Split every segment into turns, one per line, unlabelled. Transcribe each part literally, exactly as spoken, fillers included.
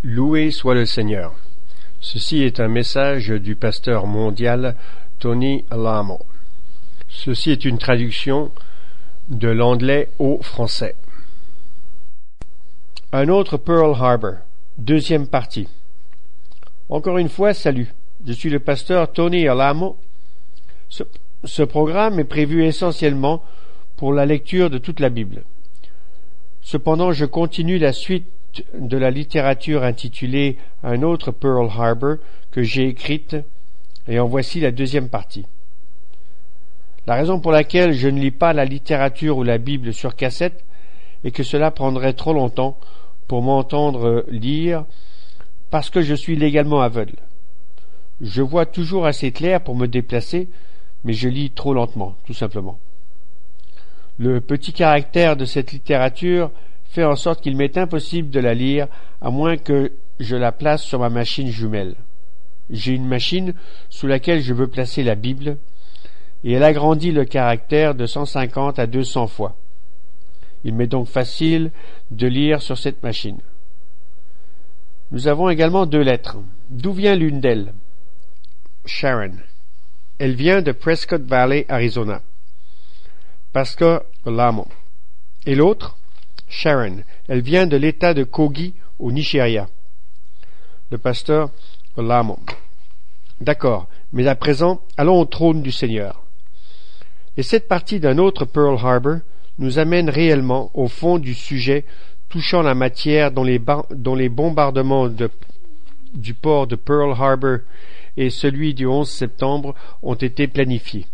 Loué soit le Seigneur. Ceci est un message du pasteur mondial Tony Alamo. Ceci est une traduction de l'anglais au français. Un autre Pearl Harbor, deuxième partie. Encore une fois, salut. Je suis le pasteur Tony Alamo. Ce, ce programme est prévu essentiellement pour la lecture de toute la Bible. Cependant, je continue la suite de la littérature intitulée Un autre Pearl Harbor que j'ai écrite, et en voici la deuxième partie. La raison pour laquelle je ne lis pas la littérature ou la Bible sur cassette est que cela prendrait trop longtemps pour m'entendre lire, parce que je suis légalement aveugle. Je vois toujours assez clair pour me déplacer, mais je lis trop lentement, tout simplement. Le petit caractère de cette littérature fait en sorte qu'il m'est impossible de la lire à moins que je la place sur ma machine jumelle. J'ai une machine sous laquelle je veux placer la Bible et elle agrandit le caractère de cent cinquante à deux cents fois. Il m'est donc facile de lire sur cette machine. Nous avons également deux lettres. D'où vient l'une d'elles? Sharon. Elle vient de Prescott Valley, Arizona. Pasteur Alamo. Et l'autre? Sharon. Elle vient de l'État de Kogi, au Nigeria. Le pasteur Alamo. D'accord, mais à présent, allons au trône du Seigneur. Et cette partie d'un autre Pearl Harbor nous amène réellement au fond du sujet touchant la matière dont les, bar- dont les bombardements de, du port de Pearl Harbor et celui du onze septembre ont été planifiés.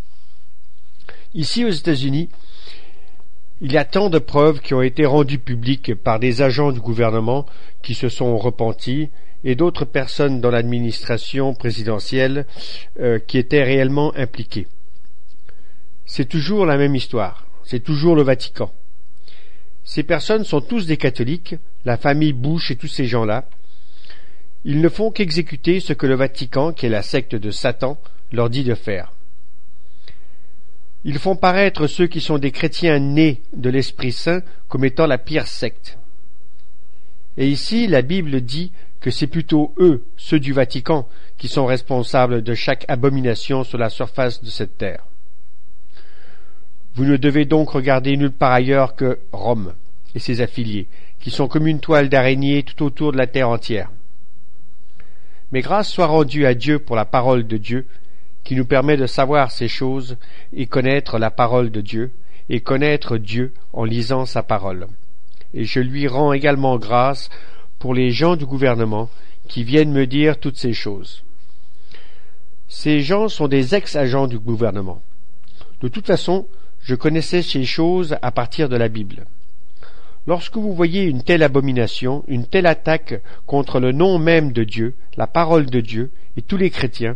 Ici aux États-Unis, il y a tant de preuves qui ont été rendues publiques par des agents du gouvernement qui se sont repentis et d'autres personnes dans l'administration présidentielle euh, qui étaient réellement impliquées. C'est toujours la même histoire, c'est toujours le Vatican. Ces personnes sont tous des catholiques, la famille Bush et tous ces gens-là. Ils ne font qu'exécuter ce que le Vatican, qui est la secte de Satan, leur dit de faire. Ils font paraître ceux qui sont des chrétiens nés de l'Esprit Saint comme étant la pire secte. Et ici, la Bible dit que c'est plutôt eux, ceux du Vatican, qui sont responsables de chaque abomination sur la surface de cette terre. Vous ne devez donc regarder nulle part ailleurs que Rome et ses affiliés, qui sont comme une toile d'araignée tout autour de la terre entière. Mais grâce soit rendue à Dieu pour la parole de Dieu, qui nous permet de savoir ces choses et connaître la parole de Dieu, et connaître Dieu en lisant sa parole. Et je lui rends également grâce pour les gens du gouvernement qui viennent me dire toutes ces choses. Ces gens sont des ex-agents du gouvernement. De toute façon, je connaissais ces choses à partir de la Bible. Lorsque vous voyez une telle abomination, une telle attaque contre le nom même de Dieu, la parole de Dieu et tous les chrétiens,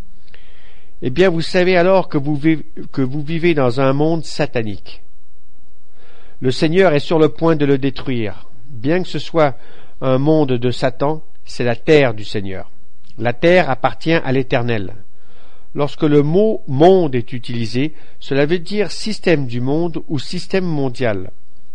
eh bien vous savez alors que vous vivez, que vous vivez dans un monde satanique. Le Seigneur est sur le point de le détruire. Bien que ce soit un monde de Satan, c'est la terre du Seigneur. La terre appartient à l'Éternel. Lorsque le mot « monde » est utilisé, cela veut dire système du monde ou système mondial.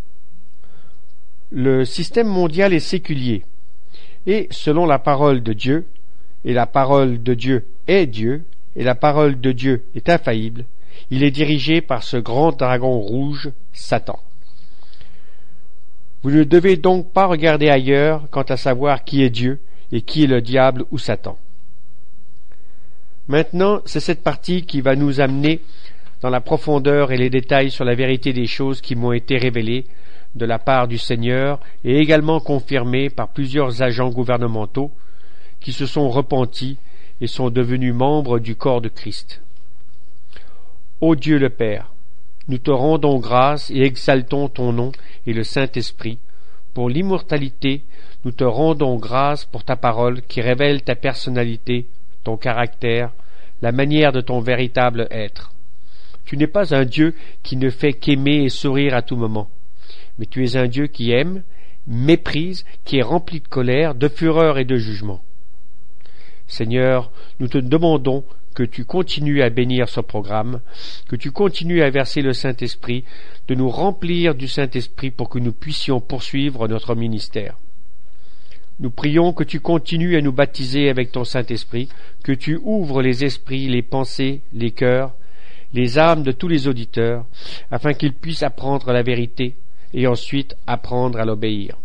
Le système mondial est séculier, et selon la parole de Dieu, et la parole de Dieu est Dieu, et la parole de Dieu est infaillible, il est dirigé par ce grand dragon rouge, Satan. Vous ne devez donc pas regarder ailleurs quant à savoir qui est Dieu et qui est le diable ou Satan. Maintenant, c'est cette partie qui va nous amener dans la profondeur et les détails sur la vérité des choses qui m'ont été révélées de la part du Seigneur et également confirmées par plusieurs agents gouvernementaux qui se sont repentis et sont devenus membres du corps de Christ. Ô Dieu le Père, nous te rendons grâce et exaltons ton nom et le Saint-Esprit. Pour l'immortalité, nous te rendons grâce pour ta parole qui révèle ta personnalité, ton caractère, la manière de ton véritable être. Tu n'es pas un Dieu qui ne fait qu'aimer et sourire à tout moment, mais tu es un Dieu qui aime, méprise, qui est rempli de colère, de fureur et de jugement. Seigneur, nous te demandons que tu continues à bénir ce programme, que tu continues à verser le Saint-Esprit, de nous remplir du Saint-Esprit pour que nous puissions poursuivre notre ministère. Nous prions que tu continues à nous baptiser avec ton Saint-Esprit, que tu ouvres les esprits, les pensées, les cœurs, les âmes de tous les auditeurs, afin qu'ils puissent apprendre la vérité et ensuite apprendre à l'obéir.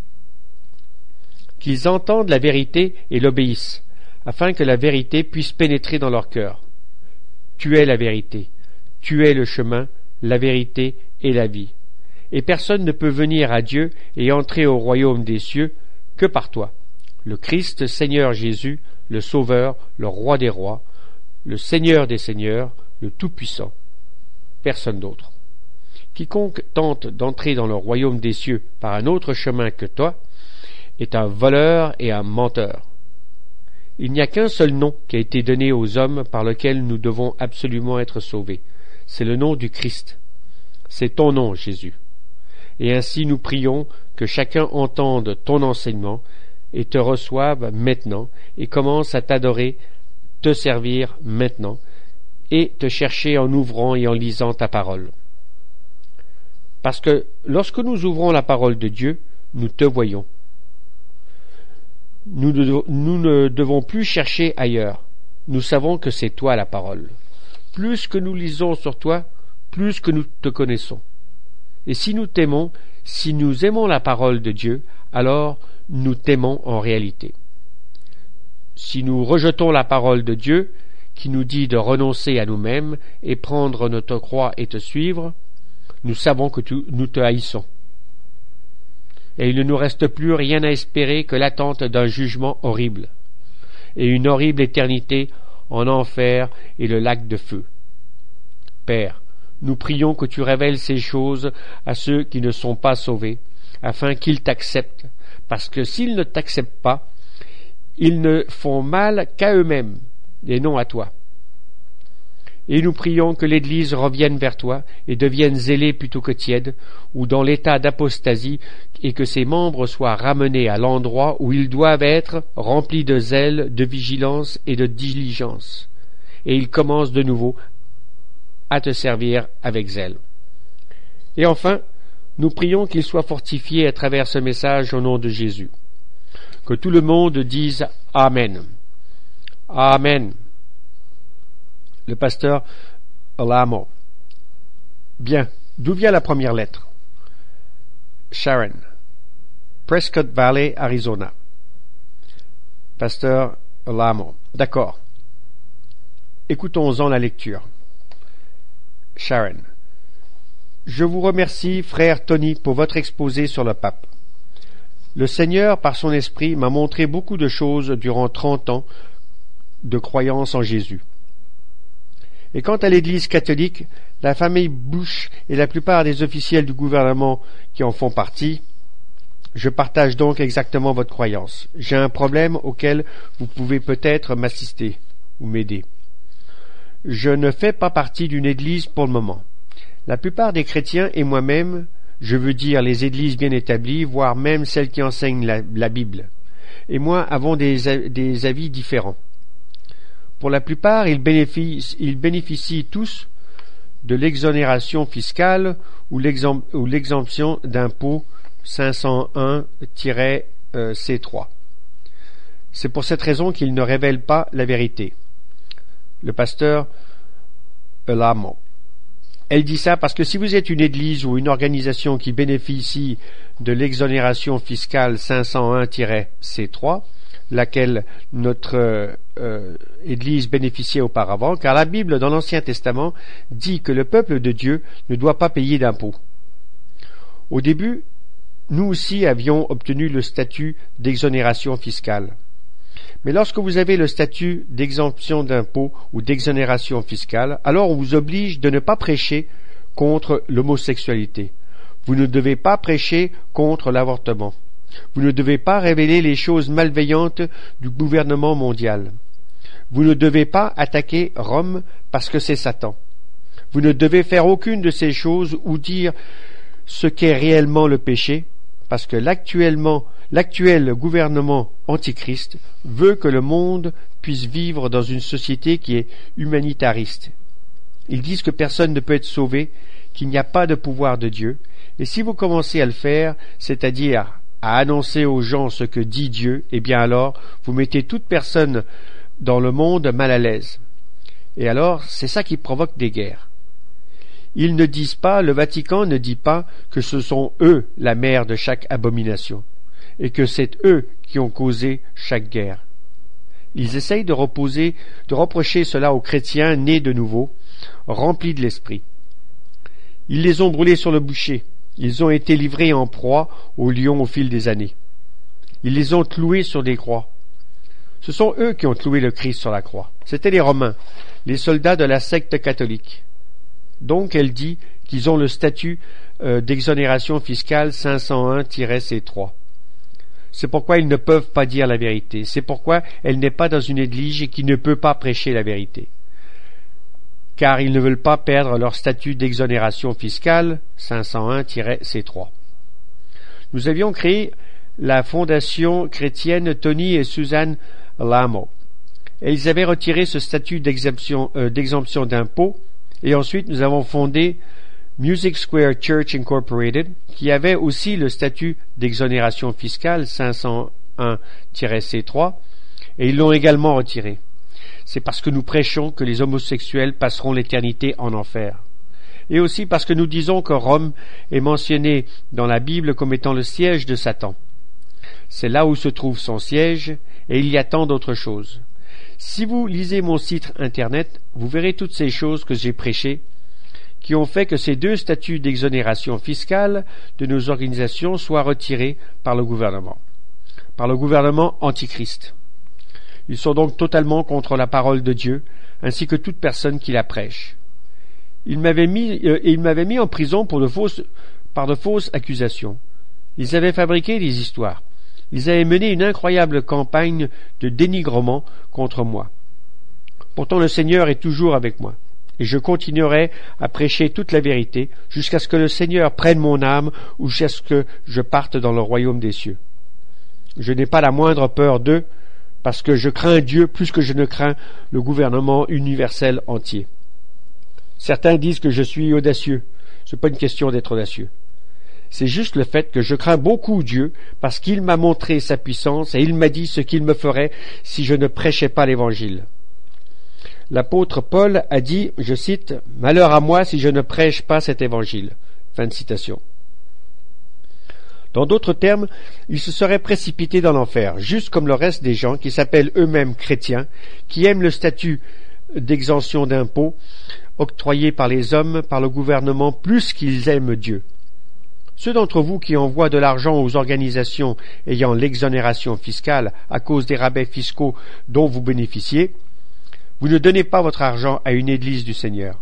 Qu'ils entendent la vérité et l'obéissent, afin que la vérité puisse pénétrer dans leur cœur. Tu es la vérité, tu es le chemin, la vérité et la vie. Et personne ne peut venir à Dieu et entrer au royaume des cieux que par toi, le Christ Seigneur Jésus, le Sauveur, le Roi des rois, le Seigneur des seigneurs, le Tout-Puissant. Personne d'autre. Quiconque tente d'entrer dans le royaume des cieux par un autre chemin que toi est un voleur et un menteur. Il n'y a qu'un seul nom qui a été donné aux hommes par lequel nous devons absolument être sauvés. C'est le nom du Christ. C'est ton nom, Jésus. Et ainsi nous prions que chacun entende ton enseignement et te reçoive maintenant et commence à t'adorer, te servir maintenant et te chercher en ouvrant et en lisant ta parole. Parce que lorsque nous ouvrons la parole de Dieu, nous te voyons. Nous ne, nous ne devons plus chercher ailleurs. Nous savons que c'est toi la parole. Plus que nous lisons sur toi, plus que nous te connaissons. Et si nous t'aimons, si nous aimons la parole de Dieu, alors nous t'aimons en réalité. Si nous rejetons la parole de Dieu, qui nous dit de renoncer à nous-mêmes et prendre notre croix et te suivre, nous savons que tu, nous te haïssons. Et il ne nous reste plus rien à espérer que l'attente d'un jugement horrible, et une horrible éternité en enfer et le lac de feu. Père, nous prions que tu révèles ces choses à ceux qui ne sont pas sauvés, afin qu'ils t'acceptent, parce que s'ils ne t'acceptent pas, ils ne font mal qu'à eux-mêmes, et non à toi. Et nous prions que l'Église revienne vers toi et devienne zélée plutôt que tiède, ou dans l'état d'apostasie, et que ses membres soient ramenés à l'endroit où ils doivent être, remplis de zèle, de vigilance et de diligence. Et ils commencent de nouveau à te servir avec zèle. Et enfin, nous prions qu'ils soient fortifiés à travers ce message au nom de Jésus. Que tout le monde dise Amen. Amen. Le pasteur Alamo. Bien, d'où vient la première lettre? Sharon. Prescott Valley, Arizona. Pasteur Alamo. D'accord. Écoutons-en la lecture. Sharon. Je vous remercie, frère Tony, pour votre exposé sur le pape. Le Seigneur, par son esprit, m'a montré beaucoup de choses durant trente ans de croyance en Jésus. Et quant à l'Église catholique, la famille Bush et la plupart des officiels du gouvernement qui en font partie, je partage donc exactement votre croyance. J'ai un problème auquel vous pouvez peut-être m'assister ou m'aider. Je ne fais pas partie d'une Église pour le moment. La plupart des chrétiens et moi-même, je veux dire les Églises bien établies, voire même celles qui enseignent la, la Bible, et moi avons des, des avis différents. Pour la plupart, ils bénéficient, ils bénéficient tous de l'exonération fiscale ou l'exemption d'impôt cinq cent un C trois. C'est pour cette raison qu'ils ne révèlent pas la vérité. Le pasteur Alamo. Elle dit ça parce que si vous êtes une église ou une organisation qui bénéficie de l'exonération fiscale cinq cent un C trois, laquelle notre euh, Église bénéficiait auparavant, car la Bible dans l'Ancien Testament dit que le peuple de Dieu ne doit pas payer d'impôts. Au début, nous aussi avions obtenu le statut d'exonération fiscale. Mais lorsque vous avez le statut d'exemption d'impôts ou d'exonération fiscale, alors on vous oblige de ne pas prêcher contre l'homosexualité. Vous ne devez pas prêcher contre l'avortement. Vous ne devez pas révéler les choses malveillantes du gouvernement mondial. Vous ne devez pas attaquer Rome parce que c'est Satan. Vous ne devez faire aucune de ces choses ou dire ce qu'est réellement le péché, parce que l'actuellement, l'actuel gouvernement antichrist veut que le monde puisse vivre dans une société qui est humanitariste. Ils disent que personne ne peut être sauvé, qu'il n'y a pas de pouvoir de Dieu, et si vous commencez à le faire, c'est-à-dire à annoncer aux gens ce que dit Dieu, eh bien alors, vous mettez toute personne dans le monde mal à l'aise. Et alors, c'est ça qui provoque des guerres. Ils ne disent pas, le Vatican ne dit pas que ce sont eux la mère de chaque abomination, et que c'est eux qui ont causé chaque guerre. Ils essayent de reposer, de reprocher cela aux chrétiens nés de nouveau, remplis de l'esprit. Ils les ont brûlés sur le bûcher. Ils ont été livrés en proie aux lions au fil des années. Ils les ont cloués sur des croix. Ce sont eux qui ont cloué le Christ sur la croix. C'étaient les Romains, les soldats de la secte catholique. Donc elle dit qu'ils ont le statut euh, d'exonération fiscale cinq cent un C trois. C'est pourquoi ils ne peuvent pas dire la vérité. C'est pourquoi elle n'est pas dans une église et qui ne peut pas prêcher la vérité. Car ils ne veulent pas perdre leur statut d'exonération fiscale cinq cent un C trois. Nous avions créé la fondation chrétienne Tony et Suzanne Lamo. Et ils avaient retiré ce statut d'exemption, euh, d'exemption d'impôts, et ensuite nous avons fondé Music Square Church Incorporated, qui avait aussi le statut d'exonération fiscale cinq cent un C trois, et ils l'ont également retiré. C'est parce que nous prêchons que les homosexuels passeront l'éternité en enfer. Et aussi parce que nous disons que Rome est mentionnée dans la Bible comme étant le siège de Satan. C'est là où se trouve son siège, et il y a tant d'autres choses. Si vous lisez mon site internet, vous verrez toutes ces choses que j'ai prêchées, qui ont fait que ces deux statuts d'exonération fiscale de nos organisations soient retirés par le gouvernement, par le gouvernement antichrist. Ils sont donc totalement contre la parole de Dieu, ainsi que toute personne qui la prêche. Ils m'avaient mis, euh, ils m'avaient mis en prison pour de fausses, par de fausses accusations. Ils avaient fabriqué des histoires. Ils avaient mené une incroyable campagne de dénigrement contre moi. Pourtant le Seigneur est toujours avec moi, et je continuerai à prêcher toute la vérité jusqu'à ce que le Seigneur prenne mon âme ou jusqu'à ce que je parte dans le royaume des cieux. Je n'ai pas la moindre peur d'eux, parce que je crains Dieu plus que je ne crains le gouvernement universel entier. Certains disent que je suis audacieux. Ce n'est pas une question d'être audacieux. C'est juste le fait que je crains beaucoup Dieu, parce qu'il m'a montré sa puissance et il m'a dit ce qu'il me ferait si je ne prêchais pas l'Évangile. L'apôtre Paul a dit, je cite, « Malheur à moi si je ne prêche pas cet Évangile. » Fin de citation. Dans d'autres termes, il se serait précipité dans l'enfer, juste comme le reste des gens qui s'appellent eux-mêmes chrétiens, qui aiment le statut d'exemption d'impôts octroyé par les hommes, par le gouvernement, plus qu'ils aiment Dieu. Ceux d'entre vous qui envoient de l'argent aux organisations ayant l'exonération fiscale à cause des rabais fiscaux dont vous bénéficiez, vous ne donnez pas votre argent à une église du Seigneur.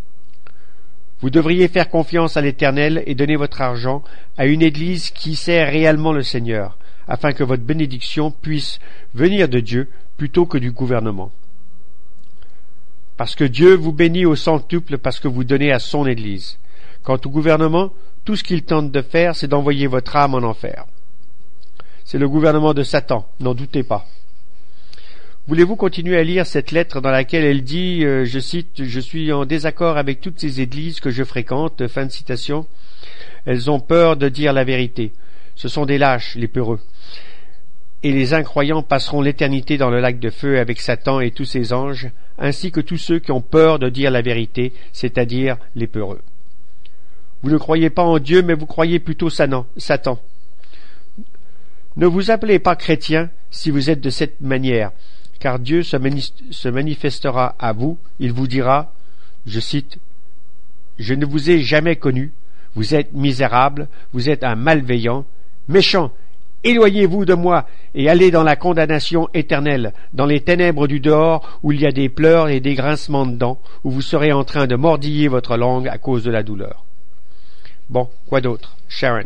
Vous devriez faire confiance à l'Éternel et donner votre argent à une église qui sert réellement le Seigneur, afin que votre bénédiction puisse venir de Dieu plutôt que du gouvernement. Parce que Dieu vous bénit au centuple parce que vous donnez à son église. Quant au gouvernement, tout ce qu'il tente de faire, c'est d'envoyer votre âme en enfer. C'est le gouvernement de Satan, n'en doutez pas. Voulez-vous continuer à lire cette lettre dans laquelle elle dit, euh, je cite, « Je suis en désaccord avec toutes ces églises que je fréquente », fin de citation. Elles ont peur de dire la vérité. Ce sont des lâches, les peureux. Et les incroyants passeront l'éternité dans le lac de feu avec Satan et tous ses anges, ainsi que tous ceux qui ont peur de dire la vérité, c'est-à-dire les peureux. Vous ne croyez pas en Dieu, mais vous croyez plutôt Satan. Ne vous appelez pas chrétien si vous êtes de cette manière, car Dieu se, mani- se manifestera à vous, il vous dira, je cite, « Je ne vous ai jamais connu, vous êtes misérable, vous êtes un malveillant, méchant, éloignez-vous de moi et allez dans la condamnation éternelle, dans les ténèbres du dehors où il y a des pleurs et des grincements de dents, où vous serez en train de mordiller votre langue à cause de la douleur. » Bon, quoi d'autre? Sharon.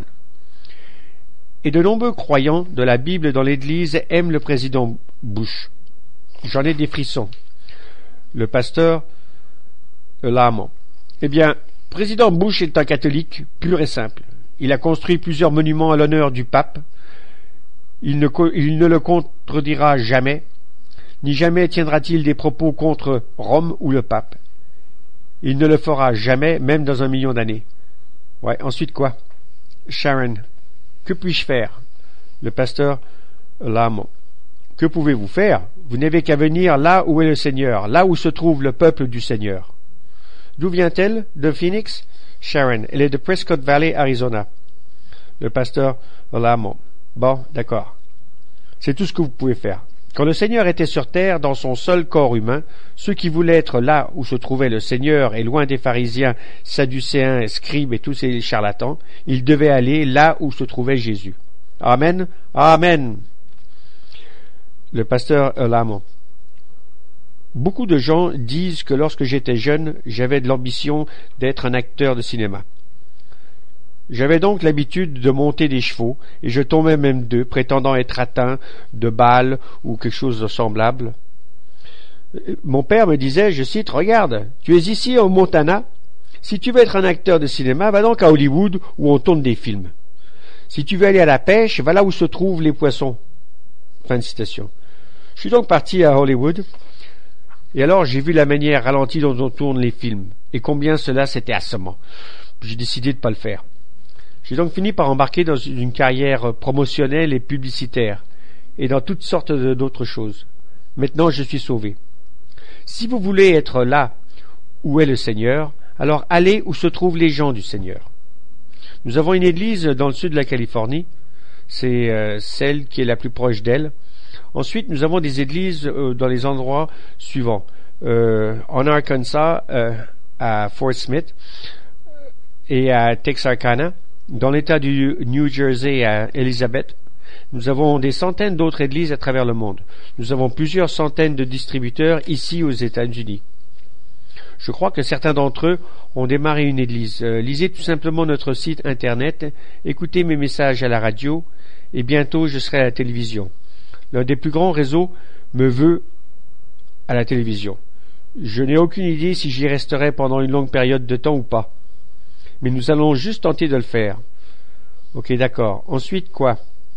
Et de nombreux croyants de la Bible dans l'Église aiment le président Bush. J'en ai des frissons. Le pasteur Lamo. Eh bien, président Bush est un catholique pur et simple. Il a construit plusieurs monuments à l'honneur du pape. Il ne, il ne le contredira jamais, ni jamais tiendra-t-il des propos contre Rome ou le pape. Il ne le fera jamais, même dans un million d'années. Ouais, ensuite quoi? Sharon. Que puis-je faire? Le pasteur Lamont. Que pouvez-vous faire? Vous n'avez qu'à venir là où est le Seigneur, là où se trouve le peuple du Seigneur. D'où vient-elle? De Phoenix? Sharon. Elle est de Prescott Valley, Arizona. Le pasteur Lamont. Bon, d'accord. C'est tout ce que vous pouvez faire. Quand le Seigneur était sur terre, dans son seul corps humain, ceux qui voulaient être là où se trouvait le Seigneur et loin des pharisiens, sadducéens, scribes et tous ces charlatans, ils devaient aller là où se trouvait Jésus. Amen. Amen. Le pasteur Lamont. Beaucoup de gens disent que lorsque j'étais jeune, j'avais de l'ambition d'être un acteur de cinéma. J'avais donc l'habitude de monter des chevaux, et je tombais même d'eux, prétendant être atteint de Baal ou quelque chose de semblable. Mon père me disait, je cite, « Regarde, tu es ici au Montana. Si tu veux être un acteur de cinéma, va donc à Hollywood où on tourne des films. Si tu veux aller à la pêche, va là où se trouvent les poissons. » Fin de citation. Je suis donc parti à Hollywood, et alors j'ai vu la manière ralentie dont on tourne les films, et combien cela c'était assommant. J'ai décidé de ne pas le faire. J'ai donc fini par embarquer dans une carrière promotionnelle et publicitaire, et dans toutes sortes d'autres choses. Maintenant, je suis sauvé. Si vous voulez être là où est le Seigneur, alors allez où se trouvent les gens du Seigneur. Nous avons une église dans le sud de la Californie, c'est euh, celle qui est la plus proche d'elle. Ensuite, nous avons des églises euh, dans les endroits suivants. Euh, en Arkansas, euh, à Fort Smith, et à Texarkana, dans l'État du New Jersey à Elizabeth. Nous avons des centaines d'autres églises à travers le monde. Nous avons plusieurs centaines de distributeurs ici aux États-Unis. Je crois que certains d'entre eux ont démarré une église. Euh, lisez tout simplement notre site internet, écoutez mes messages à la radio, et bientôt je serai à la télévision. L'un des plus grands réseaux me veut à la télévision. Je n'ai aucune idée si j'y resterai pendant une longue période de temps ou pas. Mais nous allons juste tenter de le faire. Ok, d'accord. Ensuite, quoi?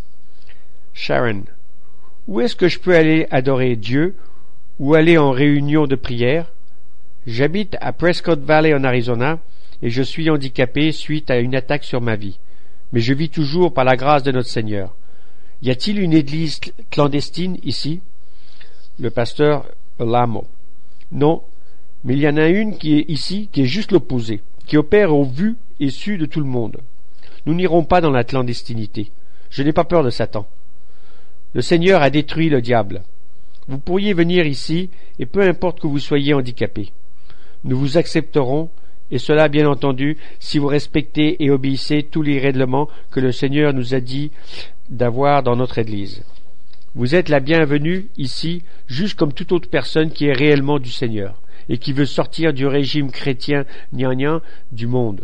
Sharon. Où est-ce que je peux aller adorer Dieu ou aller en réunion de prière? J'habite à Prescott Valley en Arizona et je suis handicapé suite à une attaque sur ma vie. Mais je vis toujours par la grâce de notre Seigneur. Y a-t-il une église clandestine ici? Le pasteur Lamont. Non, mais il y en a une qui est ici, qui est juste l'opposé, qui opère au vu et su de tout le monde. Nous n'irons pas dans la clandestinité. Je n'ai pas peur de Satan. Le Seigneur a détruit le diable. Vous pourriez venir ici, et peu importe que vous soyez handicapé. Nous vous accepterons, et cela, bien entendu, si vous respectez et obéissez tous les règlements que le Seigneur nous a dit d'avoir dans notre Église. Vous êtes la bienvenue ici, juste comme toute autre personne qui est réellement du Seigneur et qui veut sortir du régime chrétien gnangnan du monde.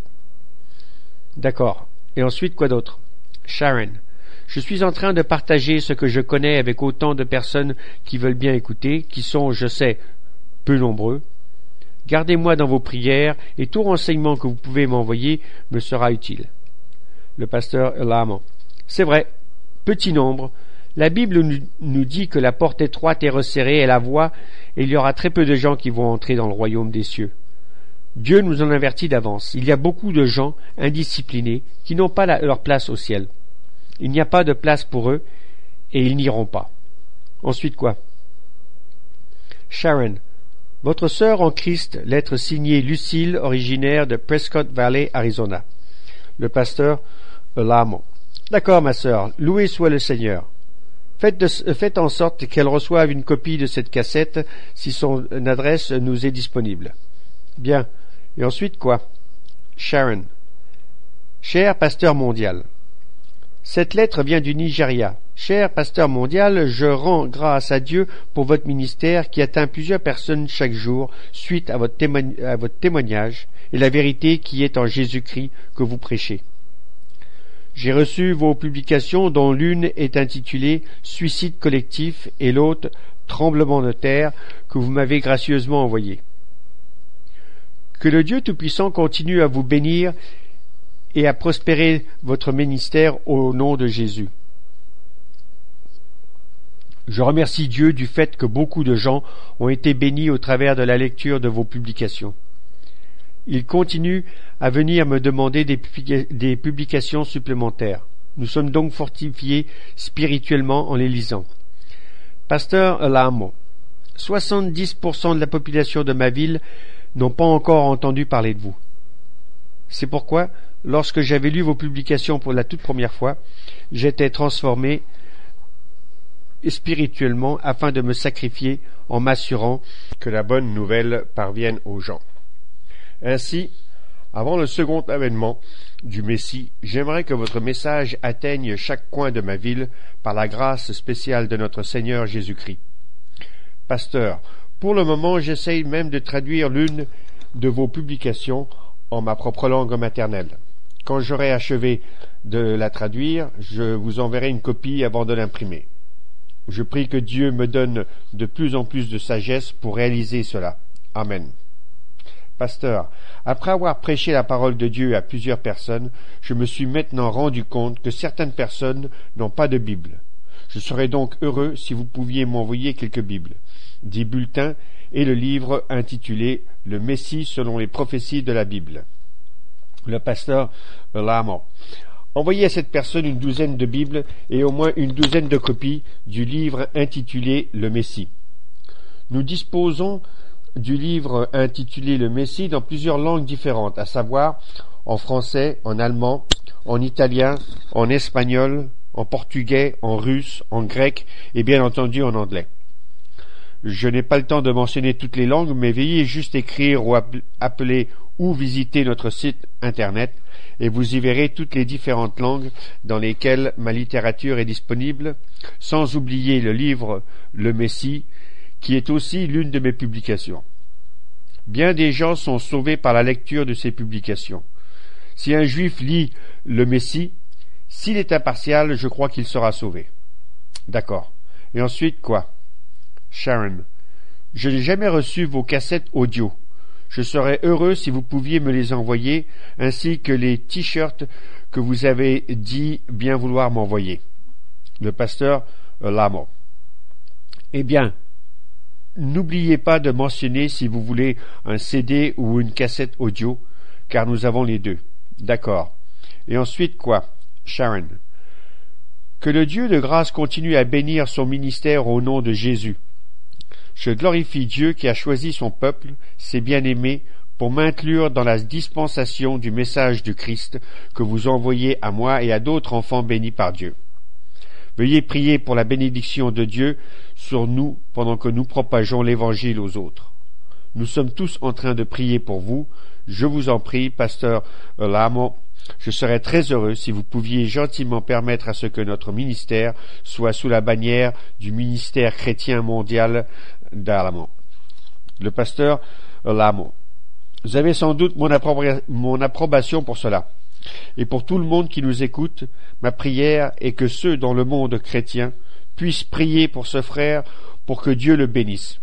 D'accord. Et ensuite, quoi d'autre? Sharon. Je suis en train de partager ce que je connais avec autant de personnes qui veulent bien écouter, qui sont, je sais, peu nombreux. Gardez-moi dans vos prières et tout renseignement que vous pouvez m'envoyer me sera utile. Le pasteur Lamont. C'est vrai, petit nombre. La Bible nous, nous dit que la porte étroite et resserrée est la voie et il y aura très peu de gens qui vont entrer dans le royaume des cieux. Dieu nous en avertit d'avance. Il y a beaucoup de gens indisciplinés qui n'ont pas la, leur place au ciel. Il n'y a pas de place pour eux et ils n'iront pas. Ensuite quoi? Sharon. Votre sœur en Christ, lettre signée Lucille, originaire de Prescott Valley, Arizona. Le pasteur Lamont. D'accord, ma sœur, loué soit le Seigneur. Faites, de, faites en sorte qu'elle reçoive une copie de cette cassette si son adresse nous est disponible. Bien. Et ensuite quoi? Sharon. Cher pasteur mondial. Cette lettre vient du Nigeria. Cher pasteur mondial, je rends grâce à Dieu pour votre ministère qui atteint plusieurs personnes chaque jour suite à votre, témoignage, à votre témoignage et la vérité qui est en Jésus-Christ que vous prêchez. J'ai reçu vos publications dont l'une est intitulée « Suicide collectif » et l'autre « Tremblement de terre » que vous m'avez gracieusement envoyé. Que le Dieu Tout-Puissant continue à vous bénir et à prospérer votre ministère au nom de Jésus. Je remercie Dieu du fait que beaucoup de gens ont été bénis au travers de la lecture de vos publications. Il continue à venir me demander des publications supplémentaires. Nous sommes donc fortifiés spirituellement en les lisant. Pasteur Lamo, soixante-dix pour cent de la population de ma ville n'ont pas encore entendu parler de vous. C'est pourquoi, lorsque j'avais lu vos publications pour la toute première fois, j'étais transformé spirituellement afin de me sacrifier en m'assurant que la bonne nouvelle parvienne aux gens. Ainsi, avant le second avènement du Messie, j'aimerais que votre message atteigne chaque coin de ma ville par la grâce spéciale de notre Seigneur Jésus-Christ. Pasteur, pour le moment, j'essaye même de traduire l'une de vos publications en ma propre langue maternelle. Quand j'aurai achevé de la traduire, je vous enverrai une copie avant de l'imprimer. Je prie que Dieu me donne de plus en plus de sagesse pour réaliser cela. Amen. Pasteur, après avoir prêché la parole de Dieu à plusieurs personnes, je me suis maintenant rendu compte que certaines personnes n'ont pas de Bible. Je serais donc heureux si vous pouviez m'envoyer quelques Bibles, des bulletins et le livre intitulé « Le Messie selon les prophéties de la Bible ». Le pasteur Lamo. Envoyez à cette personne une douzaine de Bibles et au moins une douzaine de copies du livre intitulé « Le Messie ». Nous disposons du livre intitulé « Le Messie » dans plusieurs langues différentes, à savoir en français, en allemand, en italien, en espagnol, en portugais, en russe, en grec et bien entendu en anglais. Je n'ai pas le temps de mentionner toutes les langues, mais veuillez juste écrire ou appeler ou visiter notre site internet et vous y verrez toutes les différentes langues dans lesquelles ma littérature est disponible, sans oublier le livre « Le Messie » qui est aussi l'une de mes publications. Bien des gens sont sauvés par la lecture de ces publications. Si un juif lit le Messie, s'il est impartial, je crois qu'il sera sauvé. D'accord. Et ensuite, quoi? Sharon. Je n'ai jamais reçu vos cassettes audio. Je serais heureux si vous pouviez me les envoyer, ainsi que les t-shirts que vous avez dit bien vouloir m'envoyer. Le pasteur Lamo. Eh bien, n'oubliez pas de mentionner si vous voulez un C D ou une cassette audio, car nous avons les deux. D'accord. Et ensuite quoi? Sharon. Que le Dieu de grâce continue à bénir son ministère au nom de Jésus. Je glorifie Dieu qui a choisi son peuple, ses bien-aimés, pour m'inclure dans la dispensation du message du Christ que vous envoyez à moi et à d'autres enfants bénis par Dieu. Veuillez prier pour la bénédiction de Dieu sur nous pendant que nous propageons l'Évangile aux autres. Nous sommes tous en train de prier pour vous. Je vous en prie, pasteur Lamo, je serais très heureux si vous pouviez gentiment permettre à ce que notre ministère soit sous la bannière du ministère chrétien mondial d'Alamo. Le pasteur Lamo. Vous avez sans doute mon, approba- mon approbation pour cela. Et pour tout le monde qui nous écoute, ma prière est que ceux dans le monde chrétien puissent prier pour ce frère pour que Dieu le bénisse.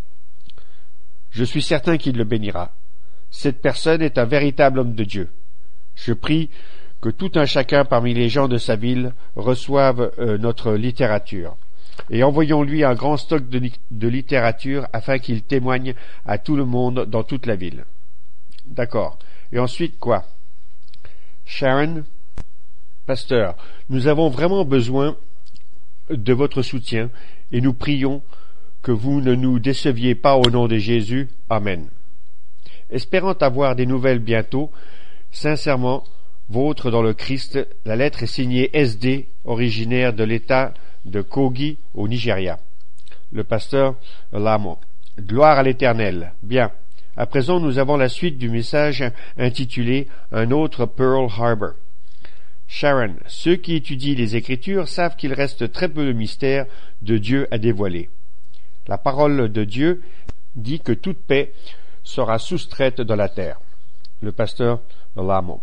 Je suis certain qu'il le bénira. Cette personne est un véritable homme de Dieu. Je prie que tout un chacun parmi les gens de sa ville reçoive euh, notre littérature. Et envoyons-lui un grand stock de, de littérature afin qu'il témoigne à tout le monde dans toute la ville. D'accord. Et ensuite quoi? Sharon, pasteur, nous avons vraiment besoin de votre soutien et nous prions que vous ne nous déceviez pas au nom de Jésus. Amen. Espérant avoir des nouvelles bientôt, sincèrement, vôtre dans le Christ, la lettre est signée S D, originaire de l'État de Kogi au Nigeria. Le pasteur Lamo. Gloire à l'Éternel. Bien. À présent, nous avons la suite du message intitulé « Un autre Pearl Harbor ». Sharon, ceux qui étudient les Écritures savent qu'il reste très peu de mystères de Dieu à dévoiler. La parole de Dieu dit que toute paix sera soustraite de la terre. Le pasteur Lamo.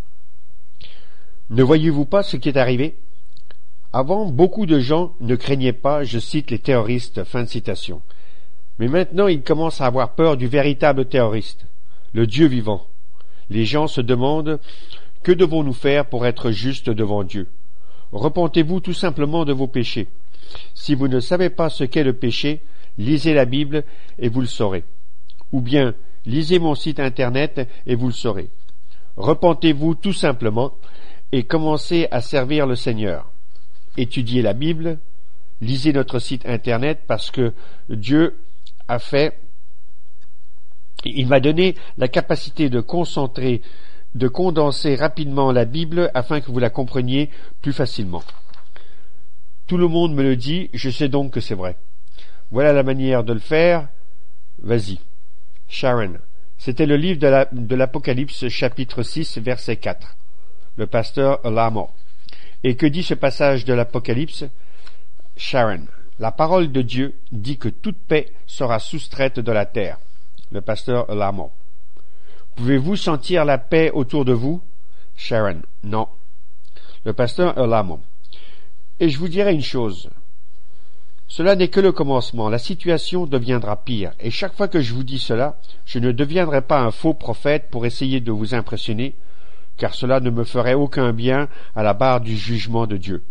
Ne voyez-vous pas ce qui est arrivé? Avant, beaucoup de gens ne craignaient pas, je cite les terroristes, fin de citation. Mais maintenant, ils commencent à avoir peur du véritable terroriste, le Dieu vivant. Les gens se demandent, que devons-nous faire pour être justes devant Dieu? Repentez-vous tout simplement de vos péchés. Si vous ne savez pas ce qu'est le péché, lisez la Bible et vous le saurez. Ou bien, lisez mon site internet et vous le saurez. Repentez-vous tout simplement et commencez à servir le Seigneur. étudier la Bible, lisez notre site internet parce que Dieu a fait, il m'a donné la capacité de concentrer, de condenser rapidement la Bible afin que vous la compreniez plus facilement. Tout le monde me le dit, je sais donc que c'est vrai. Voilà la manière de le faire. Vas-y. Sharon. C'était le livre de, la, de l'Apocalypse, chapitre six, verset quatre. Le pasteur Lamont. Et que dit ce passage de l'Apocalypse? Sharon. La parole de Dieu dit que toute paix sera soustraite de la terre. Le pasteur Lamont. Pouvez-vous sentir la paix autour de vous? Sharon. Non. Le pasteur Lamont. Et je vous dirai une chose. Cela n'est que le commencement. La situation deviendra pire. Et chaque fois que je vous dis cela, je ne deviendrai pas un faux prophète pour essayer de vous impressionner, car cela ne me ferait aucun bien à la barre du jugement de Dieu.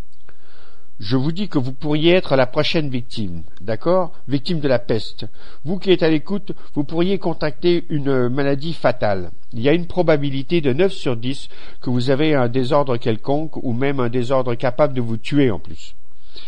Je vous dis que vous pourriez être la prochaine victime, d'accord? Victime de la peste. Vous qui êtes à l'écoute, vous pourriez contracter une maladie fatale. Il y a une probabilité de neuf sur dix que vous avez un désordre quelconque ou même un désordre capable de vous tuer en plus.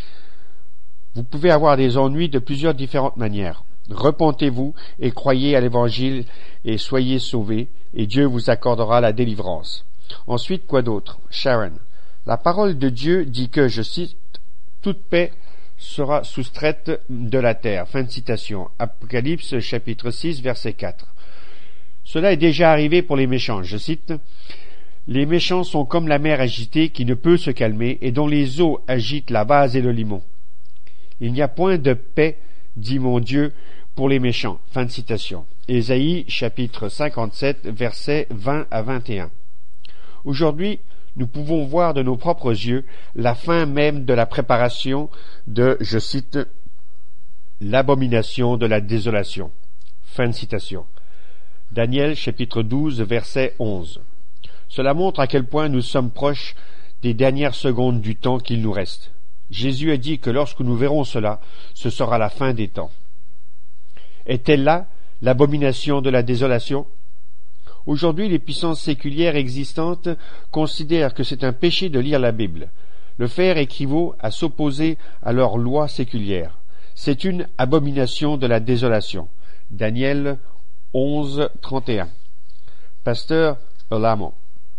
Vous pouvez avoir des ennuis de plusieurs différentes manières. Repentez-vous et croyez à l'Évangile et soyez sauvés et Dieu vous accordera la délivrance. Ensuite, quoi d'autre? Sharon. La parole de Dieu dit que, je cite, toute paix sera soustraite de la terre. Fin de citation. Apocalypse chapitre six, verset quatre. Cela est déjà arrivé pour les méchants. Je cite, les méchants sont comme la mer agitée qui ne peut se calmer et dont les eaux agitent la vase et le limon. Il n'y a point de paix, dit mon Dieu, pour les méchants. Fin de citation. Ésaïe chapitre cinquante-sept, versets vingt à vingt et un. Aujourd'hui, nous pouvons voir de nos propres yeux la fin même de la préparation de, je cite, l'abomination de la désolation. Fin de citation. Daniel chapitre douze, verset onze. Cela montre à quel point nous sommes proches des dernières secondes du temps qu'il nous reste. Jésus a dit que lorsque nous verrons cela, ce sera la fin des temps. Est-elle là l'abomination de la désolation? Aujourd'hui, les puissances séculières existantes considèrent que c'est un péché de lire la Bible. Le faire équivaut à s'opposer à leurs lois séculières. C'est une abomination de la désolation. Daniel onze, trente et un. Pasteur Lamont.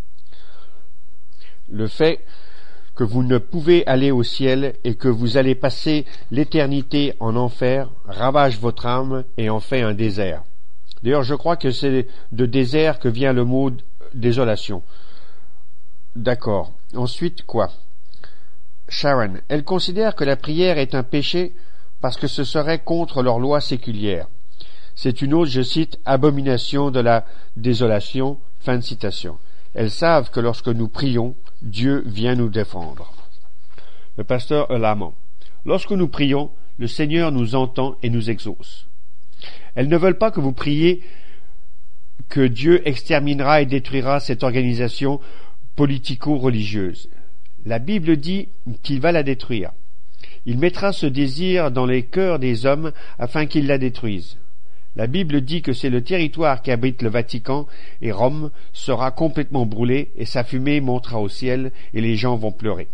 Le fait que vous ne pouvez aller au ciel et que vous allez passer l'éternité en enfer ravage votre âme et en fait un désert. D'ailleurs, je crois que c'est de désert que vient le mot désolation. D'accord. Ensuite, quoi? Sharon. Elle considère que la prière est un péché parce que ce serait contre leur loi séculière. C'est une autre, je cite, abomination de la désolation. Fin de citation. Elles savent que lorsque nous prions, Dieu vient nous défendre. Le pasteur Lamont. Lorsque nous prions, le Seigneur nous entend et nous exauce. Elles ne veulent pas que vous priez que Dieu exterminera et détruira cette organisation politico-religieuse. La Bible dit qu'il va la détruire. Il mettra ce désir dans les cœurs des hommes afin qu'ils la détruisent. La Bible dit que c'est le territoire qui abrite le Vatican et Rome sera complètement brûlé et sa fumée montera au ciel et les gens vont pleurer.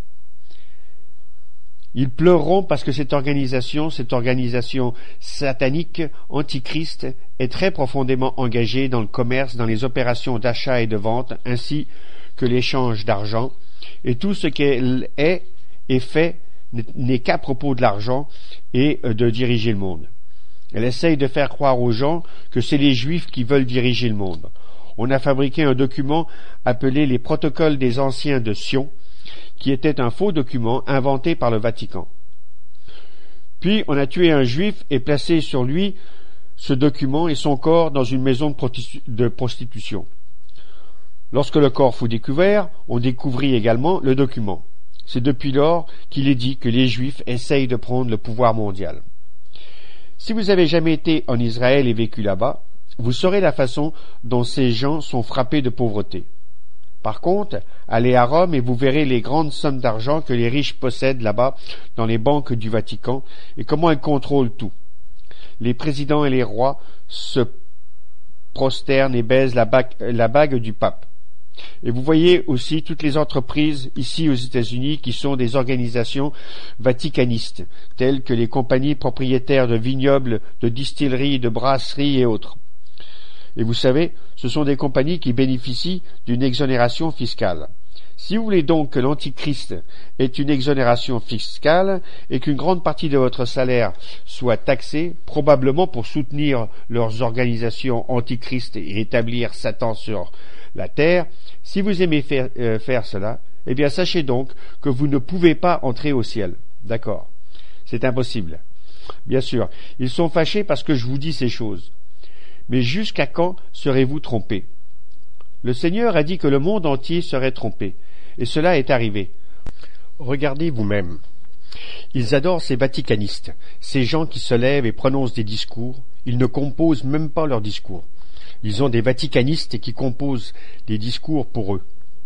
Ils pleureront parce que cette organisation, cette organisation satanique, antichrist, est très profondément engagée dans le commerce, dans les opérations d'achat et de vente, ainsi que l'échange d'argent, et tout ce qu'elle est et fait n'est qu'à propos de l'argent et de diriger le monde. Elle essaye de faire croire aux gens que c'est les Juifs qui veulent diriger le monde. On a fabriqué un document appelé les protocoles des anciens de Sion, qui était un faux document inventé par le Vatican. Puis on a tué un juif et placé sur lui ce document et son corps dans une maison de prostitution. Lorsque le corps fut découvert, on découvrit également le document. C'est depuis lors qu'il est dit que les Juifs essayent de prendre le pouvoir mondial. Si vous avez jamais été en Israël et vécu là-bas, vous saurez la façon dont ces gens sont frappés de pauvreté. Par contre, allez à Rome et vous verrez les grandes sommes d'argent que les riches possèdent là-bas dans les banques du Vatican et comment elles contrôlent tout. Les présidents et les rois se prosternent et baisent la bague, la bague du pape. Et vous voyez aussi toutes les entreprises ici aux États-Unis qui sont des organisations vaticanistes, telles que les compagnies propriétaires de vignobles, de distilleries, de brasseries et autres. Et vous savez, ce sont des compagnies qui bénéficient d'une exonération fiscale. Si vous voulez donc que l'Antichrist ait une exonération fiscale et qu'une grande partie de votre salaire soit taxée, probablement pour soutenir leurs organisations antichrist et établir Satan sur la terre, si vous aimez faire, euh, faire cela, eh bien sachez donc que vous ne pouvez pas entrer au ciel. D'accord? C'est impossible. Bien sûr, ils sont fâchés parce que je vous dis ces choses. Mais jusqu'à quand serez-vous trompés? Le Seigneur a dit que le monde entier serait trompé, et cela est arrivé. Regardez vous-même. Ils adorent ces vaticanistes, ces gens qui se lèvent et prononcent des discours. Ils ne composent même pas leurs discours. Ils ont des vaticanistes qui composent des discours pour eux.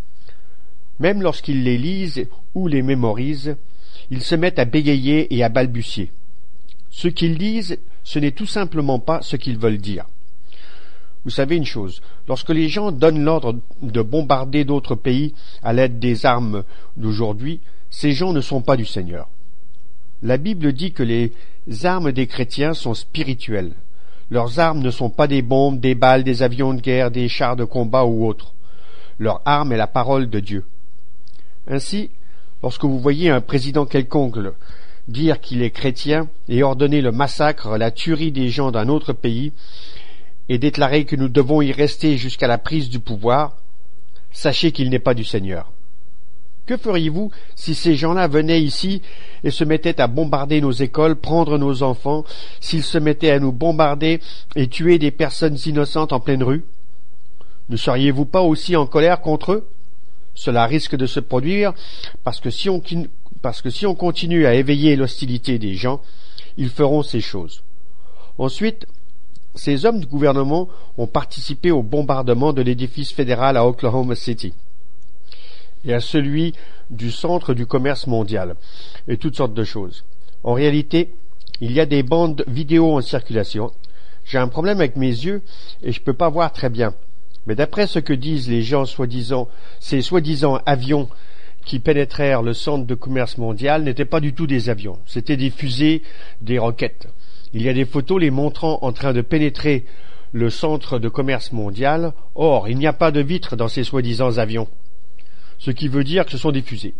Même lorsqu'ils les lisent ou les mémorisent, ils se mettent à bégayer et à balbutier. Ce qu'ils disent, ce n'est tout simplement pas ce qu'ils veulent dire. Vous savez une chose, lorsque les gens donnent l'ordre de bombarder d'autres pays à l'aide des armes d'aujourd'hui, ces gens ne sont pas du Seigneur. La Bible dit que les armes des chrétiens sont spirituelles. Leurs armes ne sont pas des bombes, des balles, des avions de guerre, des chars de combat ou autres. Leur arme est la parole de Dieu. Ainsi, lorsque vous voyez un président quelconque dire qu'il est chrétien et ordonner le massacre, la tuerie des gens d'un autre pays, et déclarer que nous devons y rester jusqu'à la prise du pouvoir, sachez qu'il n'est pas du Seigneur. Que feriez-vous si ces gens-là venaient ici et se mettaient à bombarder nos écoles, prendre nos enfants, s'ils se mettaient à nous bombarder et tuer des personnes innocentes en pleine rue? Ne seriez-vous pas aussi en colère contre eux? Cela risque de se produire parce que si on, parce que si on continue à éveiller l'hostilité des gens, ils feront ces choses. Ensuite, ces hommes du gouvernement ont participé au bombardement de l'édifice fédéral à Oklahoma City et à celui du centre du commerce mondial et toutes sortes de choses. En réalité, il y a des bandes vidéo en circulation. J'ai un problème avec mes yeux et je ne peux pas voir très bien. Mais d'après ce que disent les gens soi-disant, ces soi-disant avions qui pénétrèrent le centre de commerce mondial n'étaient pas du tout des avions. C'était des fusées, des roquettes. Il y a des photos les montrant en train de pénétrer le centre de commerce mondial. Or, il n'y a pas de vitres dans ces soi-disant avions, ce qui veut dire que ce sont des fusées.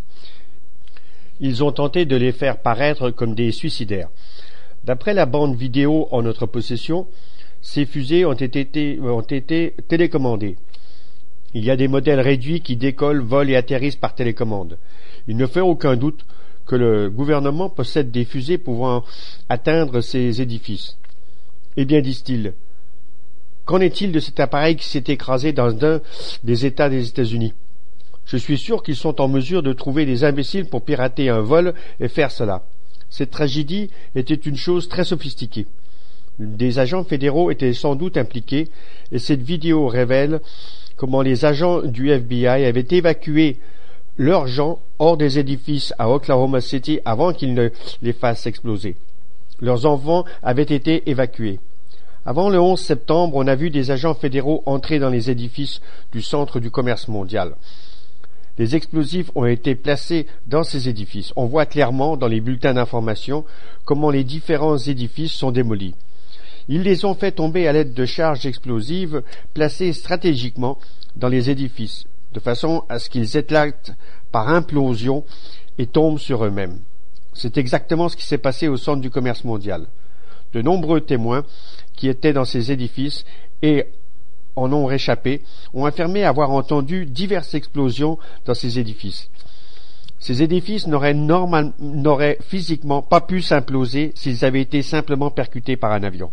Ils ont tenté de les faire paraître comme des suicidaires. D'après la bande vidéo en notre possession, ces fusées ont été, ont été télécommandées. Il y a des modèles réduits qui décollent, volent et atterrissent par télécommande. Il ne fait aucun doute que le gouvernement possède des fusées pouvant atteindre ces édifices. Eh bien, disent-ils, qu'en est-il de cet appareil qui s'est écrasé dans un des États des États-Unis? Je suis sûr qu'ils sont en mesure de trouver des imbéciles pour pirater un vol et faire cela. Cette tragédie était une chose très sophistiquée. Des agents fédéraux étaient sans doute impliqués, et cette vidéo révèle comment les agents du F B I avaient évacué leurs gens hors des édifices à Oklahoma City avant qu'ils ne les fassent exploser. Leurs enfants avaient été évacués. Avant le onze septembre, on a vu des agents fédéraux entrer dans les édifices du centre du commerce mondial. Les explosifs ont été placés dans ces édifices. On voit clairement dans les bulletins d'information comment les différents édifices sont démolis. Ils les ont fait tomber à l'aide de charges explosives placées stratégiquement dans les édifices, de façon à ce qu'ils éclatent par implosion et tombent sur eux-mêmes. C'est exactement ce qui s'est passé au centre du commerce mondial. De nombreux témoins qui étaient dans ces édifices et en ont réchappé ont affirmé avoir entendu diverses explosions dans ces édifices. Ces édifices n'auraient, normal, n'auraient physiquement pas pu s'imploser s'ils avaient été simplement percutés par un avion.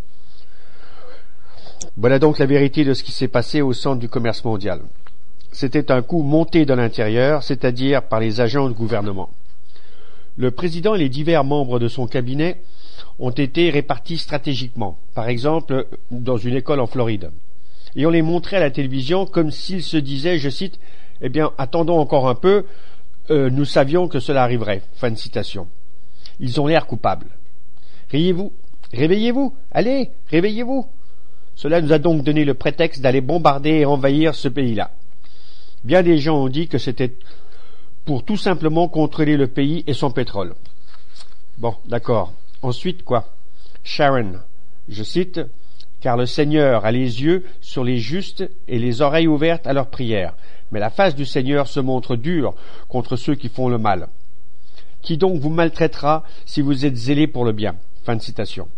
Voilà donc la vérité de ce qui s'est passé au centre du commerce mondial. C'était un coup monté de l'intérieur, c'est-à-dire par les agents du gouvernement. Le président et les divers membres de son cabinet ont été répartis stratégiquement, par exemple dans une école en Floride. Et on les montrait à la télévision comme s'ils se disaient, je cite, « Eh bien, attendons encore un peu, euh, nous savions que cela arriverait. » Fin de citation. Ils ont l'air coupables. « Riez-vous, réveillez-vous, allez, réveillez-vous. » Cela nous a donc donné le prétexte d'aller bombarder et envahir ce pays-là. Bien des gens ont dit que c'était pour tout simplement contrôler le pays et son pétrole. Bon, d'accord. Ensuite, quoi? Sharon, je cite, « Car le Seigneur a les yeux sur les justes et les oreilles ouvertes à leurs prières. Mais la face du Seigneur se montre dure contre ceux qui font le mal. Qui donc vous maltraitera si vous êtes zélés pour le bien ?» Fin de citation.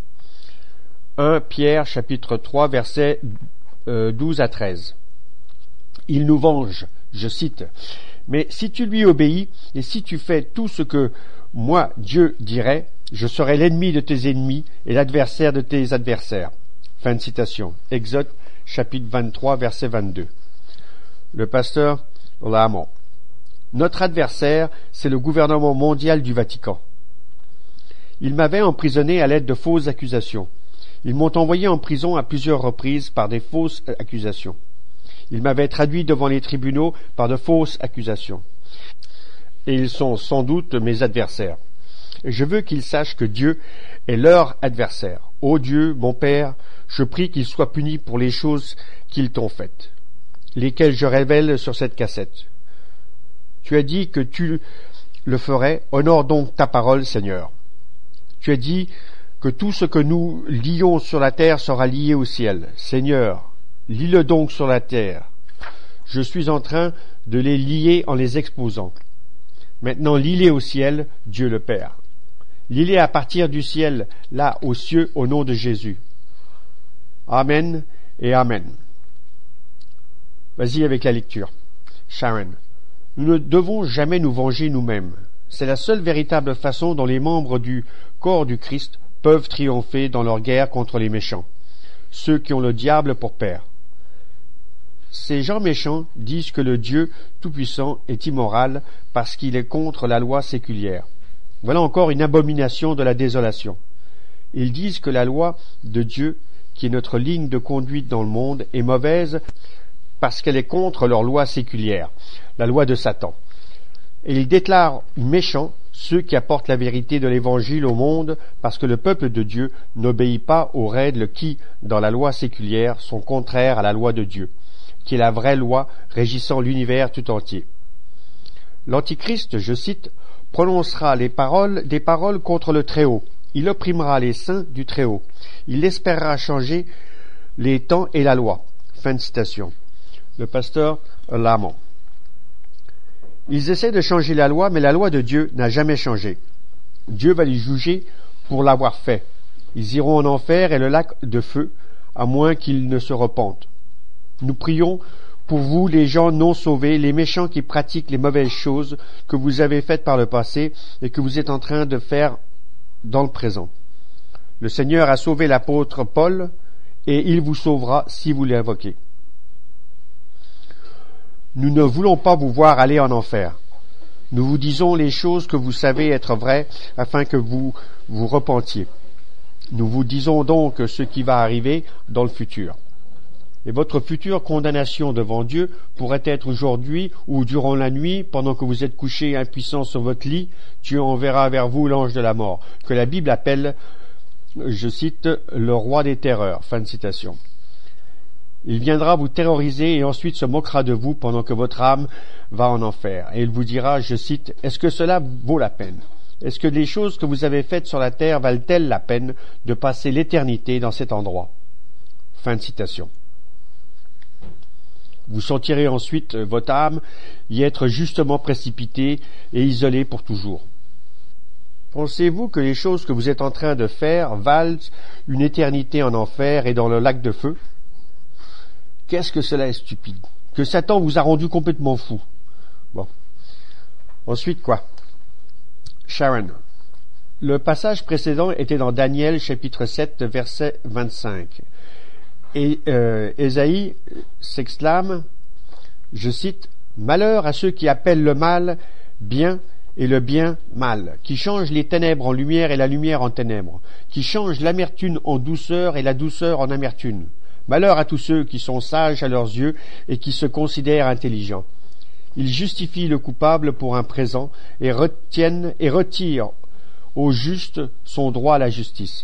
un Pierre, chapitre trois, versets douze à treize. « Il nous venge, je cite, « Mais si tu lui obéis, et si tu fais tout ce que moi, Dieu, dirais, je serai l'ennemi de tes ennemis et l'adversaire de tes adversaires. » Fin de citation. Exode, chapitre vingt-trois, verset vingt-deux. Le pasteur Lamont. Notre adversaire, c'est le gouvernement mondial du Vatican. Ils m'avaient emprisonné à l'aide de fausses accusations. Ils m'ont envoyé en prison à plusieurs reprises par des fausses accusations. Ils m'avaient traduit devant les tribunaux par de fausses accusations. Et ils sont sans doute mes adversaires. Je veux qu'ils sachent que Dieu est leur adversaire. Ô Dieu, mon Père, je prie qu'ils soient punis pour les choses qu'ils t'ont faites, lesquelles je révèle sur cette cassette. Tu as dit que tu le ferais, honore donc ta parole, Seigneur. Tu as dit que tout ce que nous lions sur la terre sera lié au ciel. Seigneur, lis-le donc sur la terre. Je suis en train de les lier en les exposant. Maintenant, lis-les au ciel, Dieu le Père. Lis-les à partir du ciel, là, aux cieux, au nom de Jésus. Amen et Amen. Vas-y avec la lecture. Sharon. Nous ne devons jamais nous venger nous-mêmes. C'est la seule véritable façon dont les membres du corps du Christ peuvent triompher dans leur guerre contre les méchants, ceux qui ont le diable pour père. Ces gens méchants disent que le Dieu Tout-Puissant est immoral parce qu'il est contre la loi séculière. Voilà encore une abomination de la désolation. Ils disent que la loi de Dieu, qui est notre ligne de conduite dans le monde, est mauvaise parce qu'elle est contre leur loi séculière, la loi de Satan. Et ils déclarent méchants ceux qui apportent la vérité de l'Évangile au monde parce que le peuple de Dieu n'obéit pas aux règles qui, dans la loi séculière, sont contraires à la loi de Dieu, qui est la vraie loi régissant l'univers tout entier. L'Antichrist, je cite, prononcera les paroles, des paroles contre le Très-Haut. Il opprimera les saints du Très-Haut. Il espérera changer les temps et la loi. Fin de citation. Le pasteur Lamont. Ils essaient de changer la loi, mais la loi de Dieu n'a jamais changé. Dieu va les juger pour l'avoir fait. Ils iront en enfer et le lac de feu, à moins qu'ils ne se repentent. Nous prions pour vous, les gens non sauvés, les méchants qui pratiquent les mauvaises choses que vous avez faites par le passé et que vous êtes en train de faire dans le présent. Le Seigneur a sauvé l'apôtre Paul et il vous sauvera si vous l'invoquez. Nous ne voulons pas vous voir aller en enfer. Nous vous disons les choses que vous savez être vraies afin que vous vous repentiez. Nous vous disons donc ce qui va arriver dans le futur. Et votre future condamnation devant Dieu pourrait être aujourd'hui ou durant la nuit, pendant que vous êtes couché impuissant sur votre lit, Dieu enverra vers vous l'ange de la mort, que la Bible appelle, je cite, le roi des terreurs. Fin de citation. Il viendra vous terroriser et ensuite se moquera de vous pendant que votre âme va en enfer. Et il vous dira, je cite, « Est-ce que cela vaut la peine ? Est-ce que les choses que vous avez faites sur la terre valent-elles la peine de passer l'éternité dans cet endroit ?» Fin de citation. Vous sentirez ensuite votre âme y être justement précipitée et isolée pour toujours. Pensez-vous que les choses que vous êtes en train de faire valent une éternité en enfer et dans le lac de feu ? Qu'est-ce que cela est stupide ? Que Satan vous a rendu complètement fou. Bon. Ensuite quoi ? Sharon. Le passage précédent était dans Daniel chapitre sept verset vingt-cinq. Et euh, Ésaïe s'exclame, je cite, « Malheur à ceux qui appellent le mal bien et le bien mal, qui changent les ténèbres en lumière et la lumière en ténèbres, qui changent l'amertume en douceur et la douceur en amertume. Malheur à tous ceux qui sont sages à leurs yeux et qui se considèrent intelligents. Ils justifient le coupable pour un présent et retiennent et retirent au juste son droit à la justice.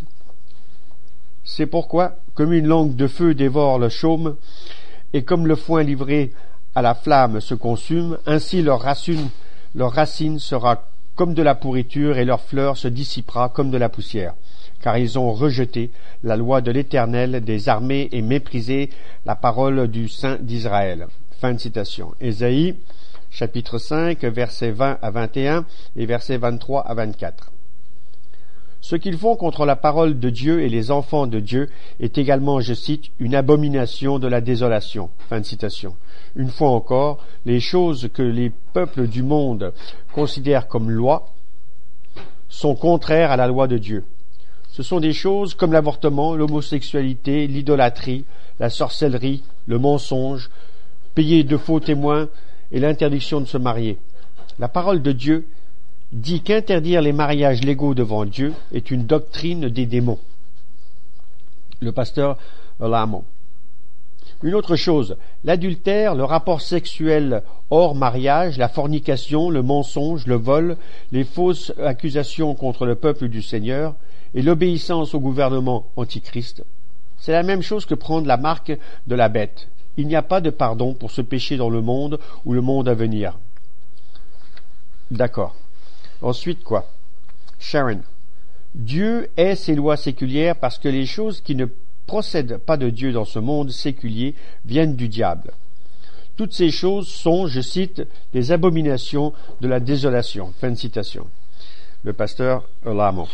C'est pourquoi, comme une langue de feu dévore le chaume, et comme le foin livré à la flamme se consument, ainsi leur racine, leur racine sera comme de la pourriture et leur fleur se dissipera comme de la poussière. Car ils ont rejeté la loi de l'Éternel des armées et méprisé la parole du Saint d'Israël. Fin de citation. Ésaïe, chapitre cinq, versets vingt à vingt et un et versets vingt-trois à vingt-quatre. Ce qu'ils font contre la parole de Dieu et les enfants de Dieu est également, je cite, une abomination de la désolation. Fin de citation. Une fois encore, les choses que les peuples du monde considèrent comme loi sont contraires à la loi de Dieu. Ce sont des choses comme l'avortement, l'homosexualité, l'idolâtrie, la sorcellerie, le mensonge, payer de faux témoins et l'interdiction de se marier. La parole de Dieu dit qu'interdire les mariages légaux devant Dieu est une doctrine des démons. Le pasteur Lamont. Une autre chose, l'adultère, le rapport sexuel hors mariage, la fornication, le mensonge, le vol, les fausses accusations contre le peuple du Seigneur et l'obéissance au gouvernement antichrist, c'est la même chose que prendre la marque de la bête. Il n'y a pas de pardon pour ce péché dans le monde ou le monde à venir. D'accord. Ensuite, quoi? Sharon. Dieu est ses lois séculières parce que les choses qui ne procèdent pas de Dieu dans ce monde séculier viennent du diable. Toutes ces choses sont, je cite, des abominations de la désolation. Fin de citation. Le pasteur Lamont.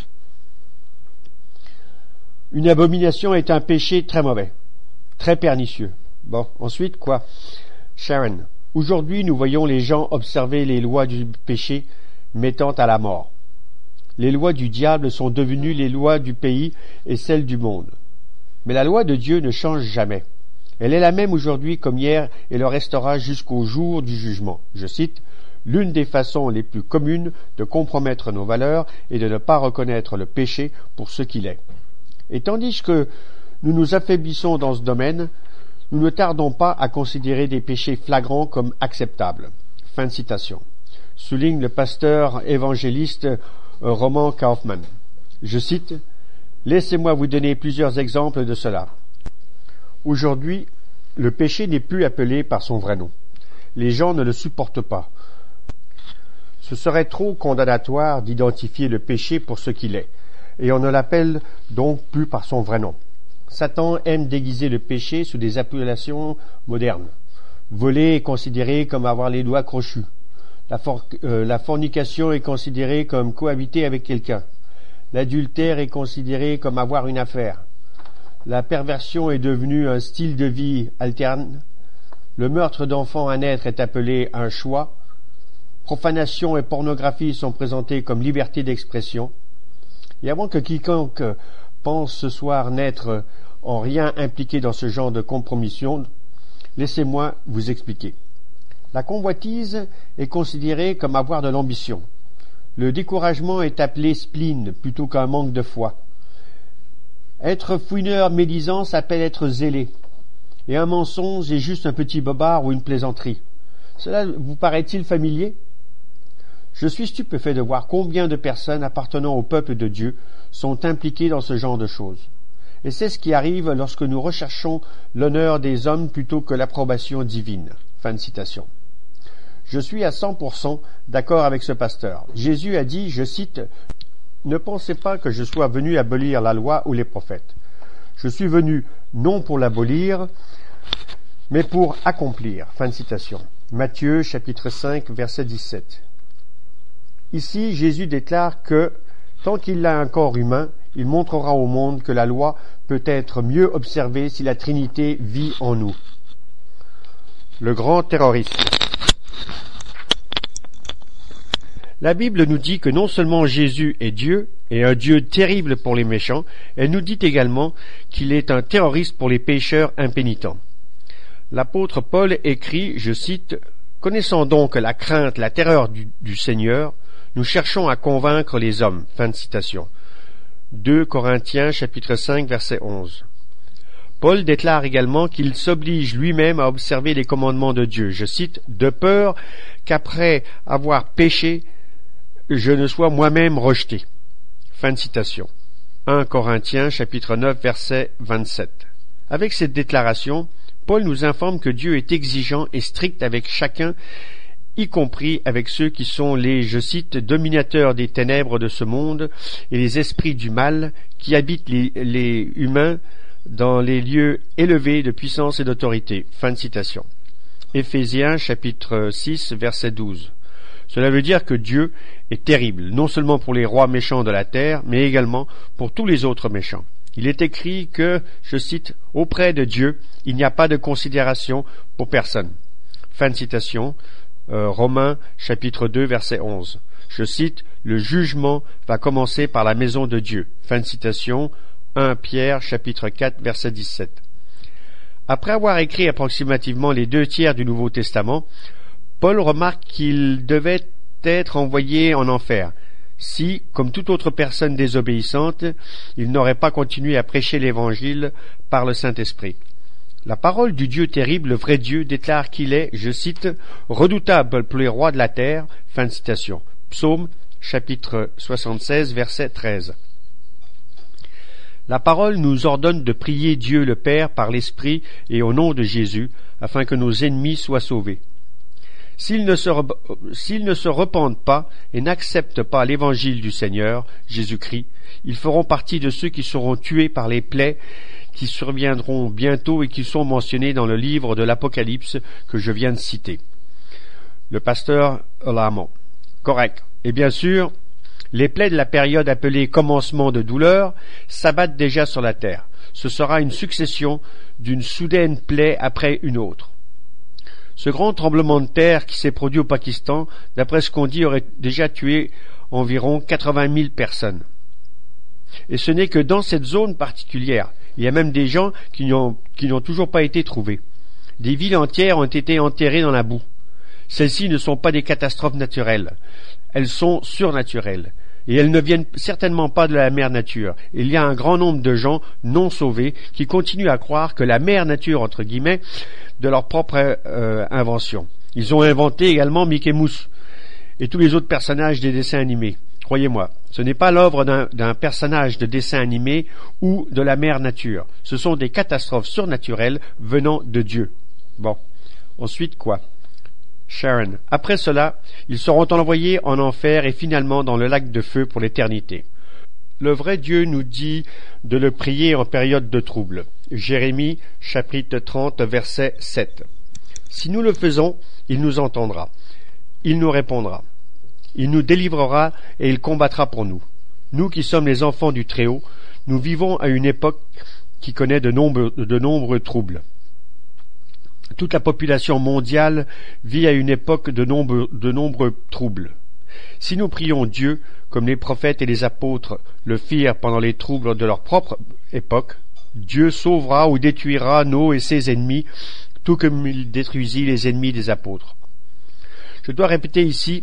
Une abomination est un péché très mauvais, très pernicieux. Bon, ensuite, quoi? Sharon. Aujourd'hui, nous voyons les gens observer les lois du péché mettant à la mort. Les lois du diable sont devenues les lois du pays et celles du monde. Mais la loi de Dieu ne change jamais. Elle est la même aujourd'hui comme hier et le restera jusqu'au jour du jugement. Je cite, « L'une des façons les plus communes de compromettre nos valeurs est de ne pas reconnaître le péché pour ce qu'il est. » Et tandis que nous nous affaiblissons dans ce domaine, nous ne tardons pas à considérer des péchés flagrants comme acceptables. Fin de citation. Souligne le pasteur évangéliste Roman Kaufmann. Je cite, « Laissez-moi vous donner plusieurs exemples de cela. Aujourd'hui, le péché n'est plus appelé par son vrai nom. Les gens ne le supportent pas. Ce serait trop condamnatoire d'identifier le péché pour ce qu'il est, et on ne l'appelle donc plus par son vrai nom. Satan aime déguiser le péché sous des appellations modernes. Voler est considéré comme avoir les doigts crochus. La, for- euh, la fornication est considérée comme cohabiter avec quelqu'un. L'adultère est considéré comme avoir une affaire. La perversion est devenue un style de vie alterne. Le meurtre d'enfants à naître est appelé un choix. Profanation et pornographie sont présentés comme liberté d'expression. Et avant que quiconque pense ce soir n'être en rien impliqué dans ce genre de compromission, laissez-moi vous expliquer. La convoitise est considérée comme avoir de l'ambition. Le découragement est appelé spleen plutôt qu'un manque de foi. Être fouineur médisant s'appelle être zélé. Et un mensonge est juste un petit bobard ou une plaisanterie. Cela vous paraît-il familier? Je suis stupéfait de voir combien de personnes appartenant au peuple de Dieu sont impliquées dans ce genre de choses. Et c'est ce qui arrive lorsque nous recherchons l'honneur des hommes plutôt que l'approbation divine. Fin de citation. Je suis à cent pour cent d'accord avec ce pasteur. Jésus a dit, je cite, « Ne pensez pas que je sois venu abolir la loi ou les prophètes. Je suis venu non pour l'abolir, mais pour accomplir. » Fin de citation. Matthieu, chapitre cinq, verset dix-sept. Ici, Jésus déclare que, tant qu'il a un corps humain, il montrera au monde que la loi peut être mieux observée si la Trinité vit en nous. Le grand terrorisme. La Bible nous dit que non seulement Jésus est Dieu, et un Dieu terrible pour les méchants, elle nous dit également qu'il est un terroriste pour les pécheurs impénitents. L'apôtre Paul écrit, je cite, « Connaissant donc la crainte, la terreur du, du Seigneur, nous cherchons à convaincre les hommes. » Fin de citation. deux Corinthiens, chapitre cinq, verset onze. Paul déclare également qu'il s'oblige lui-même à observer les commandements de Dieu. Je cite, « De peur qu'après avoir péché, je ne sois moi-même rejeté. » Fin de citation. un Corinthiens, chapitre neuf, verset vingt-sept. Avec cette déclaration, Paul nous informe que Dieu est exigeant et strict avec chacun, y compris avec ceux qui sont les, je cite, dominateurs des ténèbres de ce monde et les esprits du mal qui habitent les, les humains dans les lieux élevés de puissance et d'autorité. Fin de citation. Éphésiens chapitre six verset douze. Cela veut dire que Dieu est terrible, non seulement pour les rois méchants de la terre, mais également pour tous les autres méchants. Il est écrit que, je cite, « Auprès de Dieu, il n'y a pas de considération pour personne. » Fin de citation, euh, Romains chapitre deux verset onze. Je cite, « Le jugement va commencer par la maison de Dieu. » Fin de citation, premier Pierre chapitre quatre verset dix-sept. Après avoir écrit approximativement les deux tiers du Nouveau Testament, Paul remarque qu'il devait être envoyé en enfer si, comme toute autre personne désobéissante, il n'aurait pas continué à prêcher l'Évangile par le Saint-Esprit. La parole du Dieu terrible, le vrai Dieu, déclare qu'il est, je cite, « redoutable pour les rois de la terre », fin de citation. Psaume chapitre soixante-seize verset treize. La parole nous ordonne de prier Dieu le Père par l'Esprit et au nom de Jésus, afin que nos ennemis soient sauvés. S'ils ne, se re... S'ils ne se repentent pas et n'acceptent pas l'évangile du Seigneur, Jésus-Christ, ils feront partie de ceux qui seront tués par les plaies qui surviendront bientôt et qui sont mentionnés dans le livre de l'Apocalypse que je viens de citer. Le pasteur Lamont. Correct. Et bien sûr, les plaies de la période appelée commencement de douleur s'abattent déjà sur la terre. Ce sera une succession d'une soudaine plaie après une autre. Ce grand tremblement de terre qui s'est produit au Pakistan, d'après ce qu'on dit, aurait déjà tué environ quatre-vingt mille personnes. Et ce n'est que dans cette zone particulière. Il y a même des gens qui n'ont, qui n'ont toujours pas été trouvés. Des villes entières ont été enterrées dans la boue. Celles-ci ne sont pas des catastrophes naturelles. Elles sont surnaturelles. Et elles ne viennent certainement pas de la mère nature. Il y a un grand nombre de gens non sauvés qui continuent à croire que la mère nature, entre guillemets, de leur propre euh, invention. Ils ont inventé également Mickey Mouse et tous les autres personnages des dessins animés. Croyez-moi, ce n'est pas l'œuvre d'un, d'un personnage de dessin animé ou de la mère nature. Ce sont des catastrophes surnaturelles venant de Dieu. Bon, ensuite quoi? Sharon. Après cela, ils seront envoyés en enfer et finalement dans le lac de feu pour l'éternité. Le vrai Dieu nous dit de le prier en période de trouble. Jérémie, chapitre trente, verset sept. Si nous le faisons, il nous entendra. Il nous répondra. Il nous délivrera et il combattra pour nous. Nous qui sommes les enfants du Très-Haut, nous vivons à une époque qui connaît de nombreux, de nombreux troubles. Toute la population mondiale vit à une époque de nombreux, de nombreux troubles. Si nous prions Dieu, comme les prophètes et les apôtres le firent pendant les troubles de leur propre époque, Dieu sauvera ou détruira nos et ses ennemis, tout comme il détruisit les ennemis des apôtres. Je dois répéter ici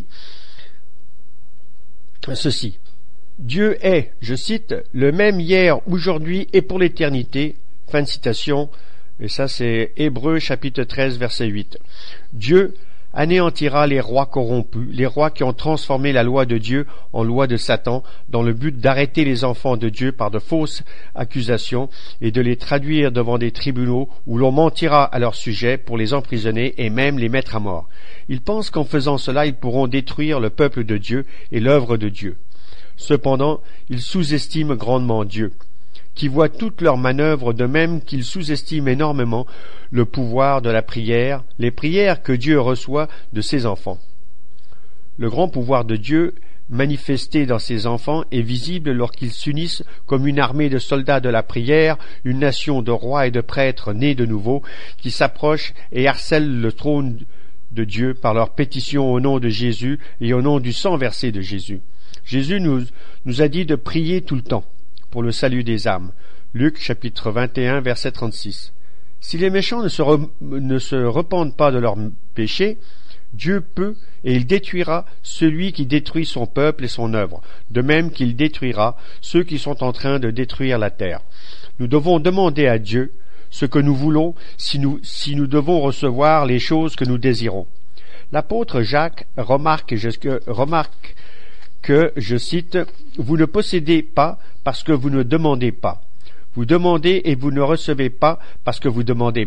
ceci. Dieu est, je cite, le même hier, aujourd'hui et pour l'éternité. Fin de citation. Et ça, c'est Hébreux chapitre treize, verset huit. Dieu anéantira les rois corrompus, les rois qui ont transformé la loi de Dieu en loi de Satan, dans le but d'arrêter les enfants de Dieu par de fausses accusations et de les traduire devant des tribunaux où l'on mentira à leur sujet pour les emprisonner et même les mettre à mort. Ils pensent qu'en faisant cela, ils pourront détruire le peuple de Dieu et l'œuvre de Dieu. Cependant, ils sous-estiment grandement Dieu, qui voit toutes leurs manœuvres, de même qu'ils sous-estiment énormément le pouvoir de la prière, les prières que Dieu reçoit de ses enfants. Le grand pouvoir de Dieu, manifesté dans ses enfants, est visible lorsqu'ils s'unissent comme une armée de soldats de la prière, une nation de rois et de prêtres nés de nouveau, qui s'approchent et harcèlent le trône de Dieu par leurs pétitions au nom de Jésus et au nom du sang versé de Jésus. Jésus nous, nous a dit de prier tout le temps pour le salut des âmes. Luc chapitre vingt et un verset trente-six. Si les méchants ne se, re, ne se repentent pas de leurs péchés, Dieu peut et il détruira celui qui détruit son peuple et son œuvre, de même qu'il détruira ceux qui sont en train de détruire la terre. Nous devons demander à Dieu ce que nous voulons si nous, si nous devons recevoir les choses que nous désirons. L'apôtre Jacques remarque, je, remarque que, je cite, « Vous ne possédez pas parce que vous ne demandez pas. Vous demandez et vous ne recevez pas parce que vous demandez mal. »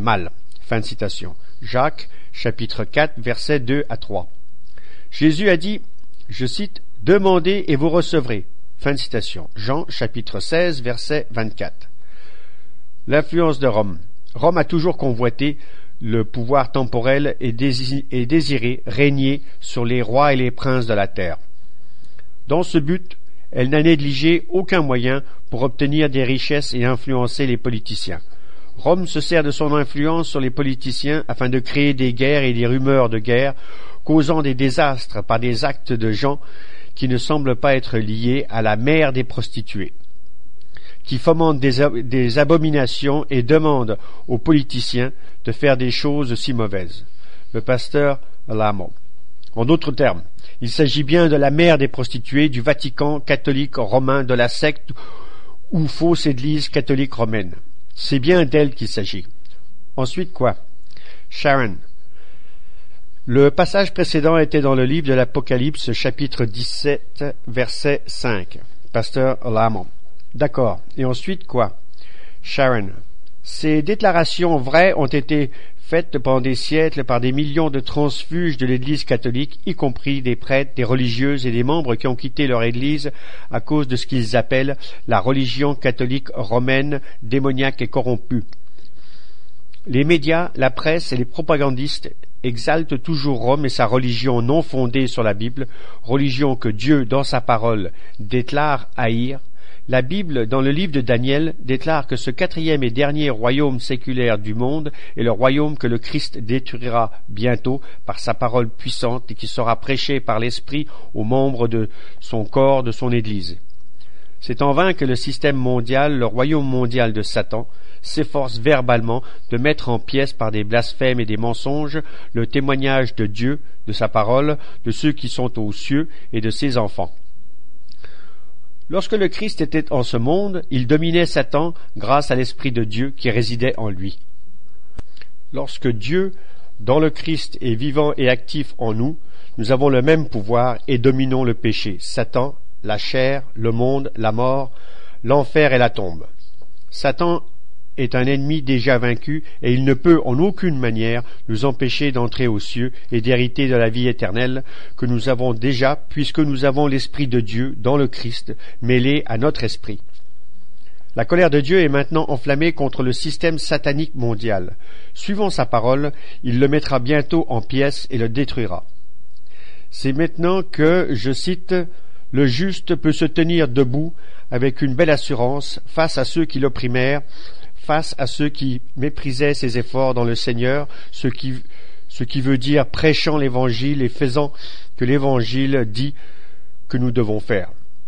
Fin de citation. Jacques, chapitre quatre, versets deux à trois. Jésus a dit, je cite, « Demandez et vous recevrez ». Fin de citation. Jean, chapitre seize, verset vingt-quatre. L'influence de Rome. Rome a toujours convoité le pouvoir temporel et désiré régner sur les rois et les princes de la terre. Dans ce but, elle n'a négligé aucun moyen pour obtenir des richesses et influencer les politiciens. Rome se sert de son influence sur les politiciens afin de créer des guerres et des rumeurs de guerre, causant des désastres par des actes de gens qui ne semblent pas être liés à la mère des prostituées, qui fomentent des, ab- des abominations et demandent aux politiciens de faire des choses si mauvaises. Le pasteur Lamo. En d'autres termes, il s'agit bien de la mère des prostituées, du Vatican catholique romain, de la secte ou fausse église catholique romaine. C'est bien d'elle qu'il s'agit. Ensuite quoi? Sharon. Le passage précédent était dans le livre de l'Apocalypse, chapitre dix-sept, verset cinq. Pasteur Lamont. D'accord. Et ensuite quoi? Sharon. Ces déclarations vraies ont été faites pendant des siècles par des millions de transfuges de l'Église catholique, y compris des prêtres, des religieuses et des membres qui ont quitté leur Église à cause de ce qu'ils appellent la religion catholique romaine, démoniaque et corrompue. Les médias, la presse et les propagandistes exaltent toujours Rome et sa religion non fondée sur la Bible, religion que Dieu, dans sa parole, déclare haïr. La Bible, dans le livre de Daniel, déclare que ce quatrième et dernier royaume séculaire du monde est le royaume que le Christ détruira bientôt par sa parole puissante et qui sera prêché par l'Esprit aux membres de son corps, de son Église. C'est en vain que le système mondial, le royaume mondial de Satan, s'efforce verbalement de mettre en pièces par des blasphèmes et des mensonges le témoignage de Dieu, de sa parole, de ceux qui sont aux cieux et de ses enfants. Lorsque le Christ était en ce monde, il dominait Satan grâce à l'Esprit de Dieu qui résidait en lui. Lorsque Dieu, dans le Christ, est vivant et actif en nous, nous avons le même pouvoir et dominons le péché, Satan, la chair, le monde, la mort, l'enfer et la tombe. Satan est un ennemi déjà vaincu et il ne peut en aucune manière nous empêcher d'entrer aux cieux et d'hériter de la vie éternelle que nous avons déjà puisque nous avons l'Esprit de Dieu dans le Christ mêlé à notre esprit. La colère de Dieu est maintenant enflammée contre le système satanique mondial. Suivant sa parole, il le mettra bientôt en pièces et le détruira. C'est maintenant que, je cite, « Le juste peut se tenir debout avec une belle assurance face à ceux qui l'opprimèrent, face à ceux qui méprisaient ses efforts dans le Seigneur, ce qui, ce qui veut dire prêchant l'Évangile et faisant que l'Évangile dit que nous devons faire.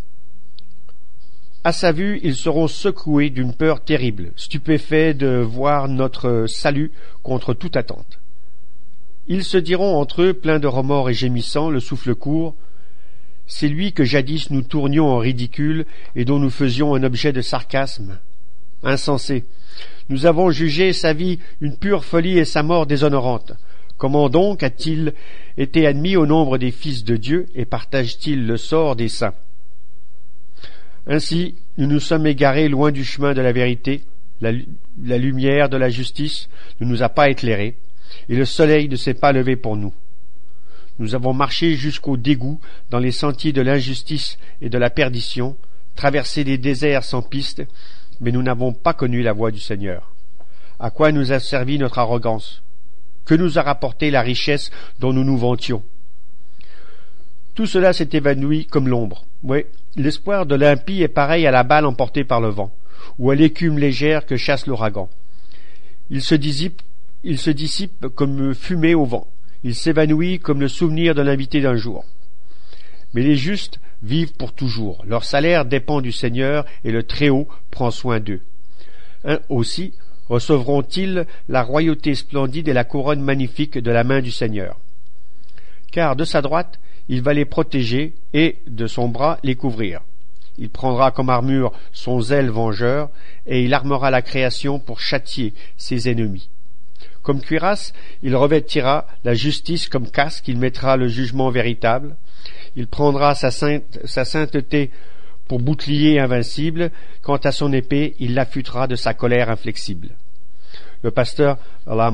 À sa vue, ils seront secoués d'une peur terrible, stupéfaits de voir notre salut contre toute attente. Ils se diront entre eux, pleins de remords et gémissants, le souffle court, « C'est lui que jadis nous tournions en ridicule et dont nous faisions un objet de sarcasme. Insensé. Nous avons jugé sa vie une pure folie et sa mort déshonorante. Comment donc a-t-il été admis au nombre des fils de Dieu et partage-t-il le sort des saints? Ainsi, nous nous sommes égarés loin du chemin de la vérité, la, la lumière de la justice ne nous a pas éclairés, et le soleil ne s'est pas levé pour nous. Nous avons marché jusqu'au dégoût dans les sentiers de l'injustice et de la perdition, traversé des déserts sans piste, mais nous n'avons pas connu la voie du Seigneur. À quoi nous a servi notre arrogance? Que nous a rapporté la richesse dont nous nous vantions? Tout cela s'est évanoui comme l'ombre. Oui, l'espoir de l'impie est pareil à la balle emportée par le vent, ou à l'écume légère que chasse l'ouragan. Il se dissipe, il se dissipe comme fumée au vent. Il s'évanouit comme le souvenir de l'invité d'un jour. Mais les justes vivent pour toujours. Leur salaire dépend du Seigneur et le Très-Haut prend soin d'eux. Hein, aussi recevront-ils la royauté splendide et la couronne magnifique de la main du Seigneur. Car de sa droite, il va les protéger et de son bras les couvrir. Il prendra comme armure son zèle vengeur et il armera la création pour châtier ses ennemis. Comme cuirasse, il revêtira la justice, comme casque, il mettra le jugement véritable. Il prendra sa, sainte, sa sainteté pour bouclier invincible. Quant à son épée, il l'affûtera de sa colère inflexible. Le pasteur Lamont.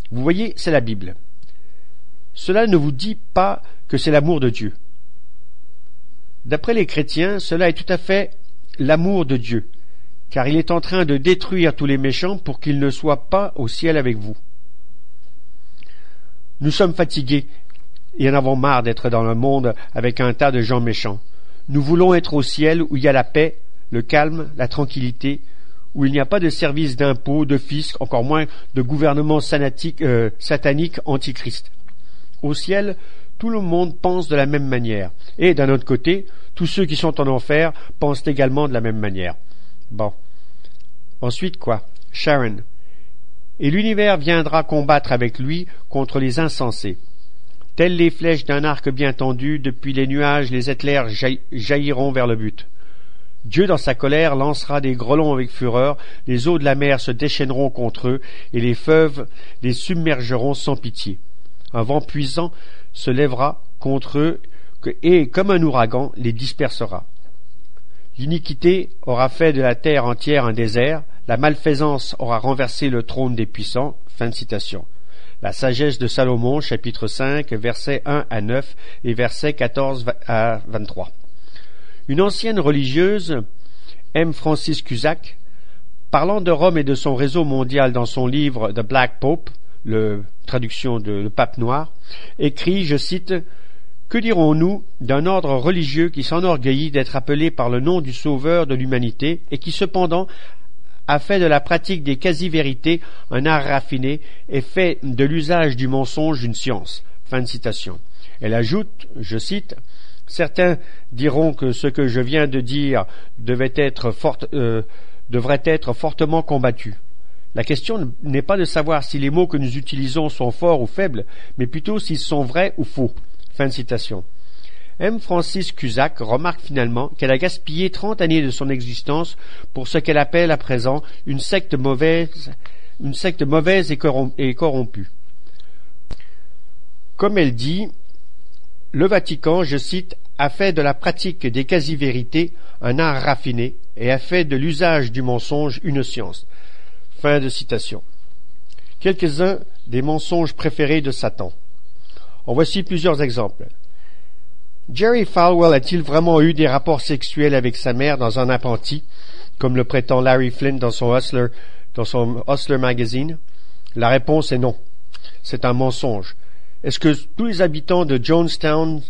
Vous voyez, c'est la Bible. Cela ne vous dit pas que c'est l'amour de Dieu. D'après les chrétiens, cela est tout à fait l'amour de Dieu, car il est en train de détruire tous les méchants pour qu'ils ne soient pas au ciel avec vous. Nous sommes fatigués et en avons marre d'être dans le monde avec un tas de gens méchants. Nous voulons être au ciel où il y a la paix, le calme, la tranquillité, où il n'y a pas de service d'impôts, de fisc, encore moins de gouvernement sanatique, euh, satanique antichrist. Au ciel, tout le monde pense de la même manière. Et d'un autre côté, tous ceux qui sont en enfer pensent également de la même manière. Bon. Ensuite quoi? Sharon. Et l'univers viendra combattre avec lui contre les insensés. Telles les flèches d'un arc bien tendu, depuis les nuages, les éclairs jailliront vers le but. Dieu, dans sa colère, lancera des grelons avec fureur, les eaux de la mer se déchaîneront contre eux, et les feuves les submergeront sans pitié. Un vent puissant se lèvera contre eux, et, comme un ouragan, les dispersera. L'iniquité aura fait de la terre entière un désert, la malfaisance aura renversé le trône des puissants. Fin de citation. La sagesse de Salomon, chapitre cinq, versets un à neuf et versets quatorze à vingt-trois. Une ancienne religieuse, M. Francis Cusack, parlant de Rome et de son réseau mondial dans son livre The Black Pope, le traduction de Le Pape Noir, écrit, je cite, « Que dirons-nous d'un ordre religieux qui s'enorgueillit d'être appelé par le nom du Sauveur de l'humanité et qui cependant a fait de la pratique des quasi-vérités un art raffiné et fait de l'usage du mensonge une science. » Fin de citation. Elle ajoute, je cite, « Certains diront que ce que je viens de dire devait être forte, euh, devrait être fortement combattu. La question n'est pas de savoir si les mots que nous utilisons sont forts ou faibles, mais plutôt s'ils sont vrais ou faux. » Fin de citation. M. Francis Cusack remarque finalement qu'elle a gaspillé trente années de son existence pour ce qu'elle appelle à présent une secte mauvaise, une secte mauvaise et corrompue. Comme elle dit, le Vatican, je cite, a fait de la pratique des quasi-vérités un art raffiné et a fait de l'usage du mensonge une science. Fin de citation. Quelques-uns des mensonges préférés de Satan. En voici plusieurs exemples. Jerry Falwell a-t-il vraiment eu des rapports sexuels avec sa mère dans un apprenti, comme le prétend Larry Flynn dans son Hustler, dans son Hustler Magazine? La réponse est non. C'est un mensonge. Est-ce que tous les habitants de Jonestown,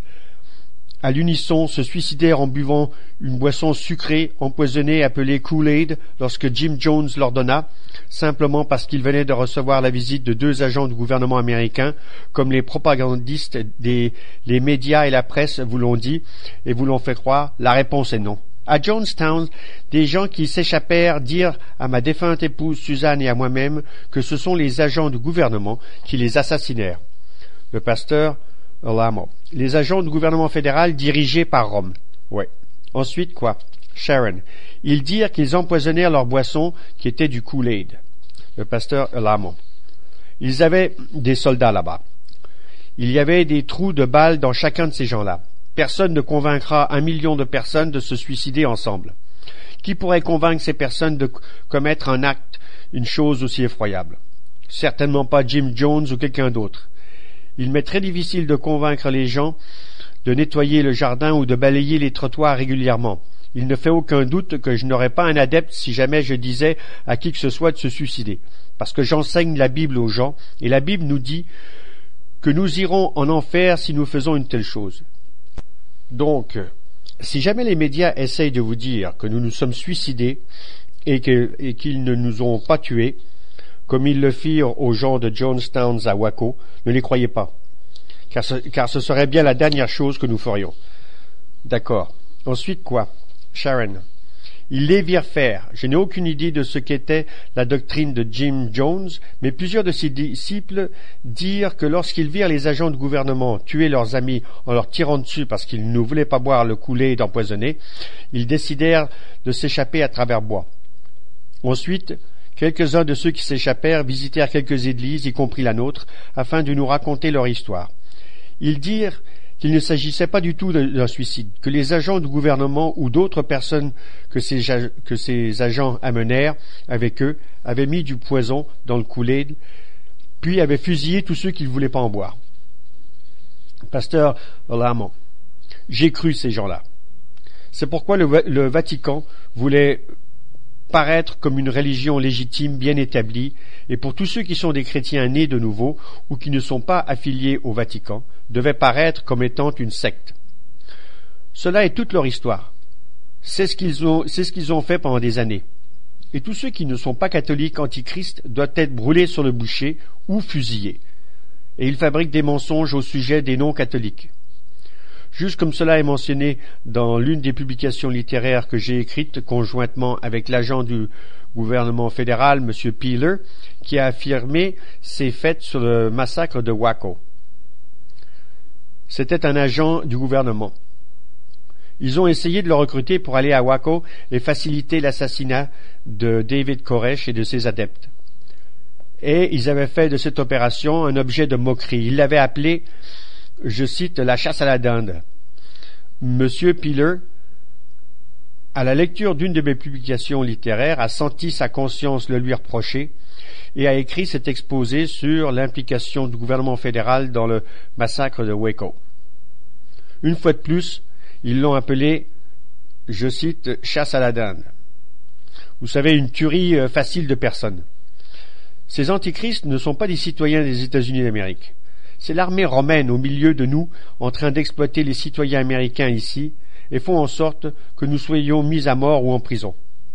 à l'unisson, se suicidèrent en buvant une boisson sucrée, empoisonnée, appelée Kool-Aid, lorsque Jim Jones leur donna, simplement parce qu'il venait de recevoir la visite de deux agents du gouvernement américain, comme les propagandistes des les médias et la presse vous l'ont dit et vous l'ont fait croire? La réponse est non. À Jonestown, des gens qui s'échappèrent dirent à ma défunte épouse Suzanne et à moi-même que ce sont les agents du gouvernement qui les assassinèrent. Le pasteur Alamo. Les agents du gouvernement fédéral dirigés par Rome. Ouais. Ensuite, quoi? Sharon. Ils dirent qu'ils empoisonnèrent leur boisson qui était du Kool-Aid. Le pasteur Alamo. Ils avaient des soldats là-bas. Il y avait des trous de balles dans chacun de ces gens-là. Personne ne convaincra un million de personnes de se suicider ensemble. Qui pourrait convaincre ces personnes de commettre un acte, une chose aussi effroyable? Certainement pas Jim Jones ou quelqu'un d'autre. Il m'est très difficile de convaincre les gens de nettoyer le jardin ou de balayer les trottoirs régulièrement. Il ne fait aucun doute que je n'aurais pas un adepte si jamais je disais à qui que ce soit de se suicider. Parce que j'enseigne la Bible aux gens, et la Bible nous dit que nous irons en enfer si nous faisons une telle chose. Donc, si jamais les médias essayent de vous dire que nous nous sommes suicidés et, que, et qu'ils ne nous ont pas tués, comme ils le firent aux gens de Jonestown à Waco, ne les croyez pas, car ce, car ce serait bien la dernière chose que nous ferions. D'accord. Ensuite quoi? Sharon. Ils les virent faire. Je n'ai aucune idée de ce qu'était la doctrine de Jim Jones, mais plusieurs de ses disciples dirent que lorsqu'ils virent les agents du gouvernement tuer leurs amis en leur tirant dessus parce qu'ils ne voulaient pas boire le Kool-Aid empoisonné, ils décidèrent de s'échapper à travers bois. Ensuite, quelques-uns de ceux qui s'échappèrent visitèrent quelques églises, y compris la nôtre, afin de nous raconter leur histoire. Ils dirent qu'il ne s'agissait pas du tout d'un suicide, que les agents du gouvernement ou d'autres personnes que ces, que ces agents amenèrent avec eux avaient mis du poison dans le Kool-Aid puis avait fusillé tous ceux qui ne voulaient pas en boire. Pasteur Olamo, j'ai cru ces gens-là. C'est pourquoi le, le Vatican voulait paraître comme une religion légitime, bien établie, et pour tous ceux qui sont des chrétiens nés de nouveau ou qui ne sont pas affiliés au Vatican, devait paraître comme étant une secte. Cela est toute leur histoire. C'est ce qu'ils ont, c'est ce qu'ils ont fait pendant des années. Et tous ceux qui ne sont pas catholiques antichrist doivent être brûlés sur le bûcher ou fusillés. Et ils fabriquent des mensonges au sujet des non-catholiques. Juste comme cela est mentionné dans l'une des publications littéraires que j'ai écrites conjointement avec l'agent du gouvernement fédéral, M. Peeler, qui a affirmé ces faits sur le massacre de Waco. C'était un agent du gouvernement. Ils ont essayé de le recruter pour aller à Waco et faciliter l'assassinat de David Koresh et de ses adeptes. Et ils avaient fait de cette opération un objet de moquerie. Ils l'avaient appelé, je cite, la chasse à la dinde. Monsieur Peeler, à la lecture d'une de mes publications littéraires, a senti sa conscience le lui reprocher et a écrit cet exposé sur l'implication du gouvernement fédéral dans le massacre de Waco. Une fois de plus, ils l'ont appelé, je cite, chasse à la dinde. Vous savez, une tuerie facile de personnes. Ces antichrists ne sont pas des citoyens des États-Unis d'Amérique. C'est l'armée romaine au milieu de nous, en train d'exploiter les citoyens américains ici, et font en sorte que nous soyons mis à mort ou en prison.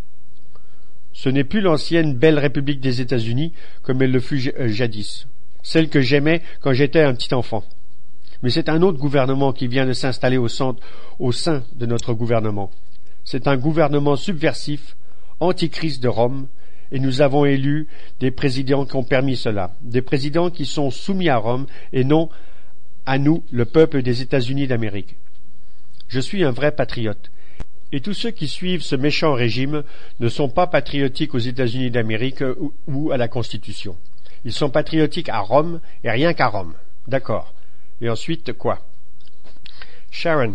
Ce n'est plus l'ancienne belle République des États-Unis comme elle le fut jadis, celle que j'aimais quand j'étais un petit enfant. Mais c'est un autre gouvernement qui vient de s'installer au, centre, au sein de notre gouvernement. C'est un gouvernement subversif, antichrist de Rome, et nous avons élu des présidents qui ont permis cela, des présidents qui sont soumis à Rome et non à nous, le peuple des États-Unis d'Amérique. Je suis un vrai patriote, et tous ceux qui suivent ce méchant régime ne sont pas patriotiques aux États-Unis d'Amérique ou, ou à la Constitution. Ils sont patriotiques à Rome et rien qu'à Rome. D'accord. Et ensuite, quoi? Sharon.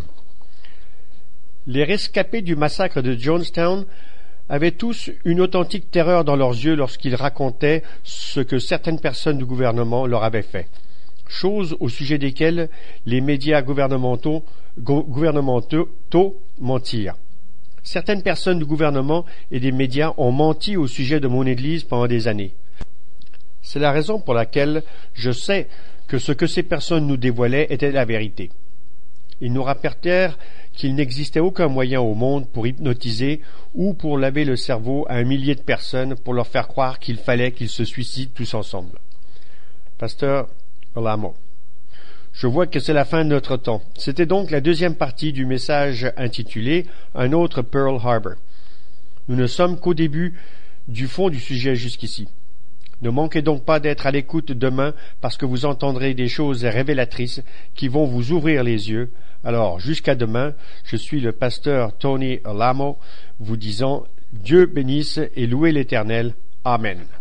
Les rescapés du massacre de Jonestown avaient tous une authentique terreur dans leurs yeux lorsqu'ils racontaient ce que certaines personnes du gouvernement leur avaient fait, choses au sujet desquelles les médias gouvernementaux, go- gouvernementaux mentirent. Certaines personnes du gouvernement et des médias ont menti au sujet de mon Église pendant des années. C'est la raison pour laquelle je sais que ce que ces personnes nous dévoilaient était la vérité. Ils nous rapportèrent qu'il n'existait aucun moyen au monde pour hypnotiser ou pour laver le cerveau à un millier de personnes pour leur faire croire qu'il fallait qu'ils se suicident tous ensemble. Pasteur Olamo. Je vois que c'est la fin de notre temps. C'était donc la deuxième partie du message intitulé « Un autre Pearl Harbor ». Nous ne sommes qu'au début du fond du sujet jusqu'ici. Ne manquez donc pas d'être à l'écoute demain parce que vous entendrez des choses révélatrices qui vont vous ouvrir les yeux. Alors, jusqu'à demain, je suis le pasteur Tony Olamo, vous disant Dieu bénisse et louez l'Éternel. Amen.